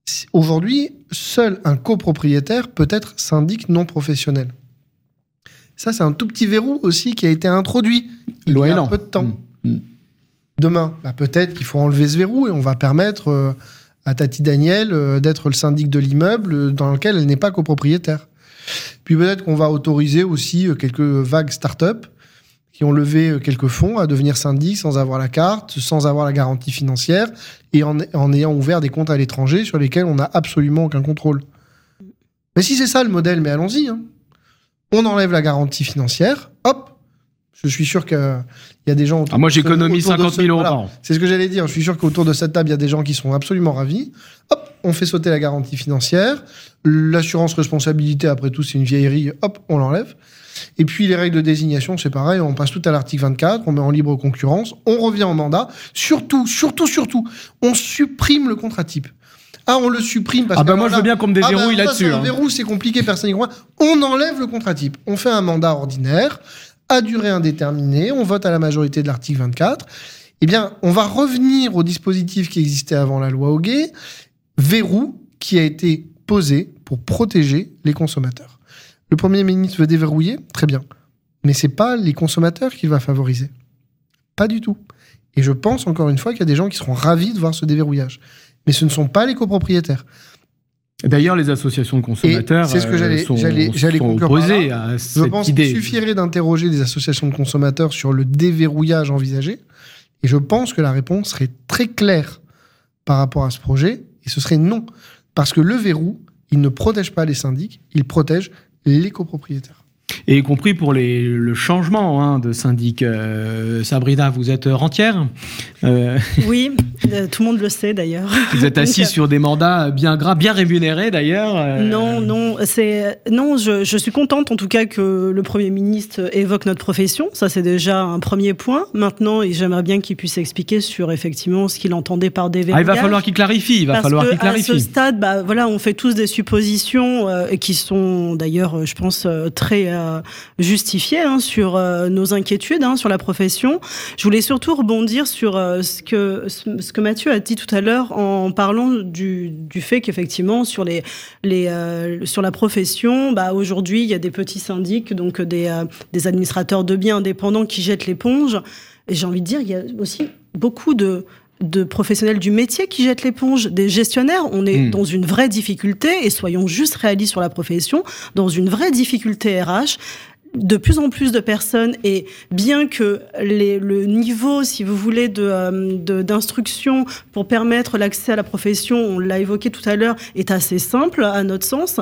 Aujourd'hui, seul un copropriétaire peut être syndic non professionnel. Ça, c'est un tout petit verrou aussi qui a été introduit il y a un peu de temps. Mmh. Demain, bah, peut-être qu'il faut enlever ce verrou et on va permettre euh, à Tati Daniel euh, d'être le syndic de l'immeuble dans lequel elle n'est pas copropriétaire. Puis peut-être qu'on va autoriser aussi euh, quelques vagues start-up qui ont levé euh, quelques fonds à devenir syndic sans avoir la carte, sans avoir la garantie financière et en, en ayant ouvert des comptes à l'étranger sur lesquels on n'a absolument aucun contrôle. Mais si c'est ça le modèle, mais allons-y. Hein. On enlève la garantie financière, hop. Je suis sûr qu'il y a des gens... Ah, moi, j'économise cinquante mille euros voilà. par an. C'est ce que j'allais dire. Je suis sûr qu'autour de cette table, il y a des gens qui sont absolument ravis. Hop, on fait sauter la garantie financière. L'assurance responsabilité, après tout, c'est une vieillerie. Hop, on l'enlève. Et puis, les règles de désignation, c'est pareil. On passe tout à l'article vingt-quatre. On met en libre concurrence. On revient en mandat. Surtout, surtout, surtout, on supprime le contrat type. Ah, on le supprime parce ah que... Ah bah moi, je veux bien qu'on me déverrouille ah bah, là-dessus. Un hein. verrou, c'est compliqué, personne n'y croit. On enlève le contrat type. On fait un mandat ordinaire à durée indéterminée, on vote à la majorité de l'article vingt-quatre, eh bien, on va revenir au dispositif qui existait avant la loi Hoguet, verrou qui a été posé pour protéger les consommateurs. Le Premier ministre veut déverrouiller, très bien, mais c'est pas les consommateurs qu'il va favoriser. Pas du tout. Et je pense, encore une fois, qu'il y a des gens qui seront ravis de voir ce déverrouillage. Mais ce ne sont pas les copropriétaires. D'ailleurs, les associations de consommateurs c'est ce que j'allais, sont, j'allais, j'allais sont opposées à cette Je pense idée. qu'il suffirait d'interroger des associations de consommateurs sur le déverrouillage envisagé. Et je pense que la réponse serait très claire par rapport à ce projet. Et ce serait non. Parce que le verrou, il ne protège pas les syndics, il protège les copropriétaires. Et y compris pour les, le changement hein, de syndic. Euh, Sabrina, vous êtes rentière euh... Oui, euh, tout le monde le sait d'ailleurs. Vous êtes assise sur des mandats bien gras, bien rémunérés d'ailleurs. Euh... Non, non, c'est non. Je, je suis contente en tout cas que le Premier ministre évoque notre profession. Ça, c'est déjà un premier point. Maintenant, et j'aimerais bien qu'il puisse expliquer sur effectivement ce qu'il entendait par déverrouillage. Ah, il va falloir qu'il clarifie. Il va Parce falloir que qu'il clarifie. À ce stade, bah voilà, on fait tous des suppositions euh, qui sont d'ailleurs, je pense, euh, très euh, justifiées hein, sur euh, nos inquiétudes hein, sur la profession. Je voulais surtout rebondir sur euh, ce que ce que Mathieu a dit tout à l'heure en parlant du du fait qu'effectivement sur les les euh, sur la profession, bah aujourd'hui il y a des petits syndics, donc des euh, des administrateurs de biens indépendants qui jettent l'éponge. Et j'ai envie de dire, il y a aussi beaucoup de de professionnels du métier qui jettent l'éponge, des gestionnaires. On est mmh. dans une vraie difficulté, et soyons juste réalistes sur la profession, dans une vraie difficulté R H. De plus en plus de personnes, et bien que les, le niveau, si vous voulez, de, de, d'instruction pour permettre l'accès à la profession, on l'a évoqué tout à l'heure, est assez simple à notre sens.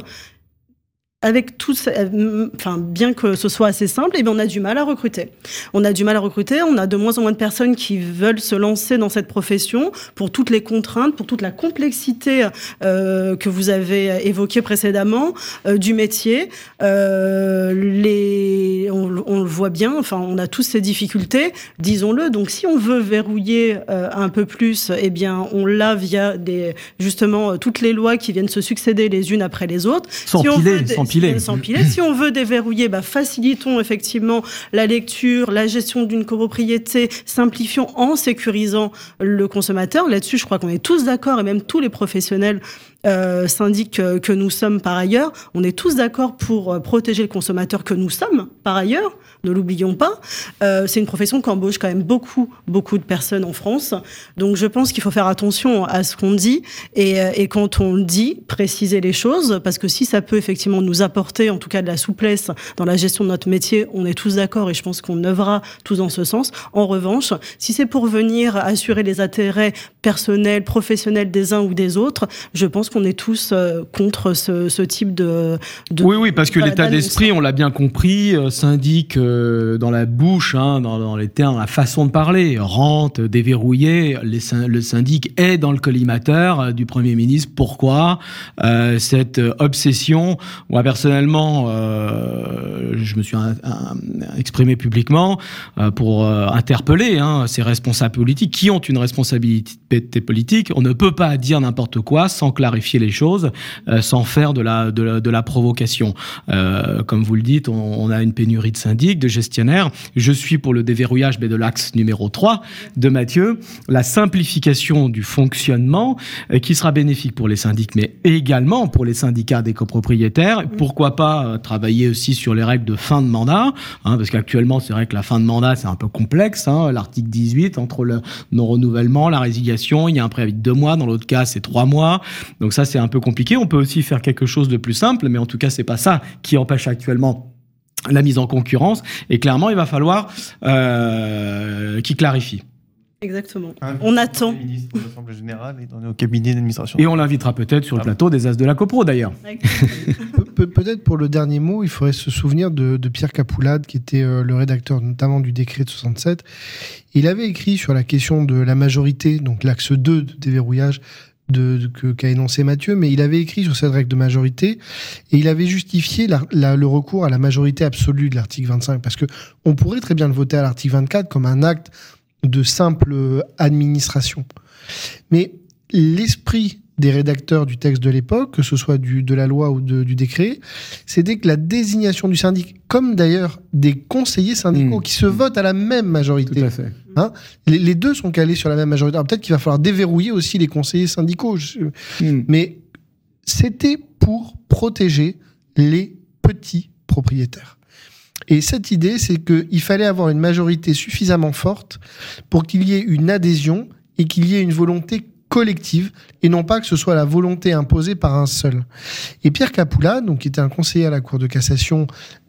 Avec tout, enfin, bien que ce soit assez simple, eh bien, on a du mal à recruter. On a du mal à recruter, on a de moins en moins de personnes qui veulent se lancer dans cette profession pour toutes les contraintes, pour toute la complexité euh, que vous avez évoquée précédemment euh, du métier. Euh, les, on, on le voit bien, enfin, on a tous ces difficultés, disons-le. Donc, si on veut verrouiller euh, un peu plus, eh bien, on l'a via des, justement, toutes les lois qui viennent se succéder les unes après les autres. Sans si on piler, veut des, sans piler. Sans piler. Si on veut déverrouiller, bah, facilitons effectivement la lecture, la gestion d'une copropriété, simplifions en sécurisant le consommateur. Là-dessus, je crois qu'on est tous d'accord, et même tous les professionnels euh, syndics que, que nous sommes par ailleurs, on est tous d'accord pour euh, protéger le consommateur que nous sommes par ailleurs. Ne l'oublions pas. Euh, c'est une profession qui embauche quand même beaucoup, beaucoup de personnes en France. Donc, je pense qu'il faut faire attention à ce qu'on dit, et, et quand on le dit, préciser les choses, parce que si ça peut effectivement nous apporter, en tout cas, de la souplesse dans la gestion de notre métier, on est tous d'accord, et je pense qu'on œuvrera tous dans ce sens. En revanche, si c'est pour venir assurer les intérêts personnels, professionnels des uns ou des autres, je pense qu'on est tous euh, contre ce, ce type de, de... Oui, oui, parce que l'état d'esprit, on l'a bien compris, euh, syndic euh, dans la bouche, hein, dans, dans les termes, la façon de parler, rente, déverrouillé, les, le syndic est dans le collimateur euh, du Premier ministre. Pourquoi euh, cette obsession? Moi, personnellement, euh, je me suis un, un, exprimé publiquement euh, pour euh, interpeller hein, ces responsables politiques qui ont une responsabilité politique. On ne peut pas dire n'importe quoi sans clarifier les choses, euh, sans faire de la, de la, de la provocation. Euh, comme vous le dites, on, on a une pénurie de syndics, de gestionnaires. Je suis pour le déverrouillage, mais de l'axe numéro trois de Mathieu, la simplification du fonctionnement euh, qui sera bénéfique pour les syndics, mais également pour les syndicats des copropriétaires. Pourquoi pas euh, travailler aussi sur les règles de fin de mandat, hein, parce qu'actuellement, c'est vrai que la fin de mandat, c'est un peu complexe. Hein, l'article dix-huit, entre le non-renouvellement, la résiliation, il y a un préavis de deux mois. Dans l'autre cas, c'est trois mois. Donc ça, c'est un peu compliqué. On peut aussi faire quelque chose de plus simple, mais en tout cas, c'est pas ça qui empêche actuellement la mise en concurrence. Et clairement, il va falloir euh, qu'il clarifie. Exactement. Un on attend. Ministre de l'Assemblée générale et dans nos cabinets d'administration. Et on l'invitera peut-être sur le plateau des As de la Copro, d'ailleurs. Pe- peut-être pour le dernier mot, il faudrait se souvenir de, de Pierre Capoulade, qui était euh, le rédacteur notamment du décret de soixante-sept. Il avait écrit sur la question de la majorité, donc l'axe deux de déverrouillage, De, de, que, qu'a énoncé Mathieu, mais il avait écrit sur cette règle de majorité et il avait justifié la, la, le recours à la majorité absolue de l'article vingt-cinq, parce que on pourrait très bien le voter à l'article vingt-quatre comme un acte de simple administration. Mais l'esprit des rédacteurs du texte de l'époque, que ce soit du, de la loi ou de, du décret, c'était que la désignation du syndic, comme d'ailleurs des conseillers syndicaux mmh. qui se votent à la même majorité, tout à fait. Hein, les, les deux sont calés sur la même majorité. Alors peut-être qu'il va falloir déverrouiller aussi les conseillers syndicaux, je, mmh. mais c'était pour protéger les petits propriétaires. Et cette idée, c'est qu'il fallait avoir une majorité suffisamment forte pour qu'il y ait une adhésion et qu'il y ait une volonté collective, et non pas que ce soit la volonté imposée par un seul. Et Pierre Capoulade, donc, qui était un conseiller à la Cour de cassation,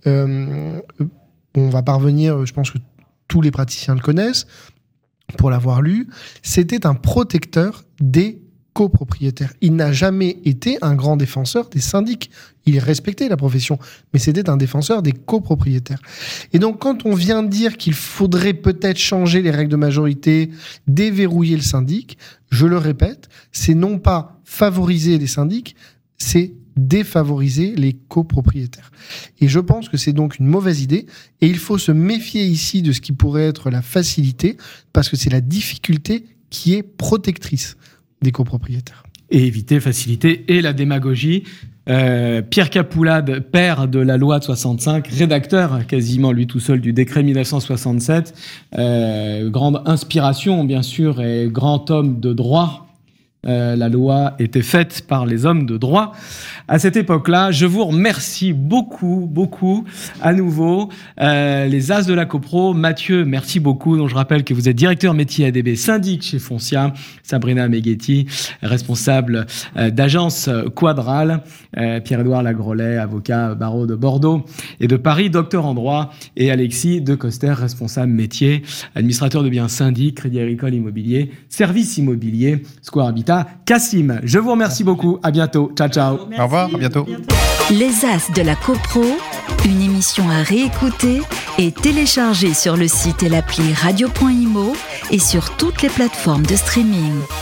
euh, on va parvenir, je pense que tous les praticiens le connaissent, pour l'avoir lu, c'était un protecteur des copropriétaires. Il n'a jamais été un grand défenseur des syndics. Il respectait la profession, mais c'était un défenseur des copropriétaires. Et donc, quand on vient dire qu'il faudrait peut-être changer les règles de majorité, déverrouiller le syndic, je le répète, c'est non pas favoriser les syndics, c'est défavoriser les copropriétaires. Et je pense que c'est donc une mauvaise idée, et il faut se méfier ici de ce qui pourrait être la facilité, parce que c'est la difficulté qui est protectrice des copropriétaires. Et éviter, faciliter et la démagogie. Euh, Pierre Capoulade, père de la loi de soixante-cinq, rédacteur quasiment lui tout seul du décret mille neuf cent soixante-sept, euh, grande inspiration bien sûr et grand homme de droit. Euh, la loi était faite par les hommes de droit à cette époque-là. Je vous remercie beaucoup, beaucoup à nouveau. Euh, les As de la Copro, Mathieu, merci beaucoup. Donc, je rappelle que vous êtes directeur métier A D B syndic chez Foncia. Sabrina Meghetti, responsable euh, d'agence Quadral. Euh, Pierre-Édouard Lagrolet, avocat barreau de Bordeaux et de Paris, docteur en droit. Et Alexis de Coster, responsable métier, administrateur de biens syndic, Crédit Agricole Immobilier, service immobilier, Square Habitat. Cassim, je vous remercie beaucoup. À bientôt. Ciao, ciao. Merci. Au revoir. À bientôt. Les As de la Copro, une émission à réécouter et télécharger sur le site et l'appli radio point imo et sur toutes les plateformes de streaming.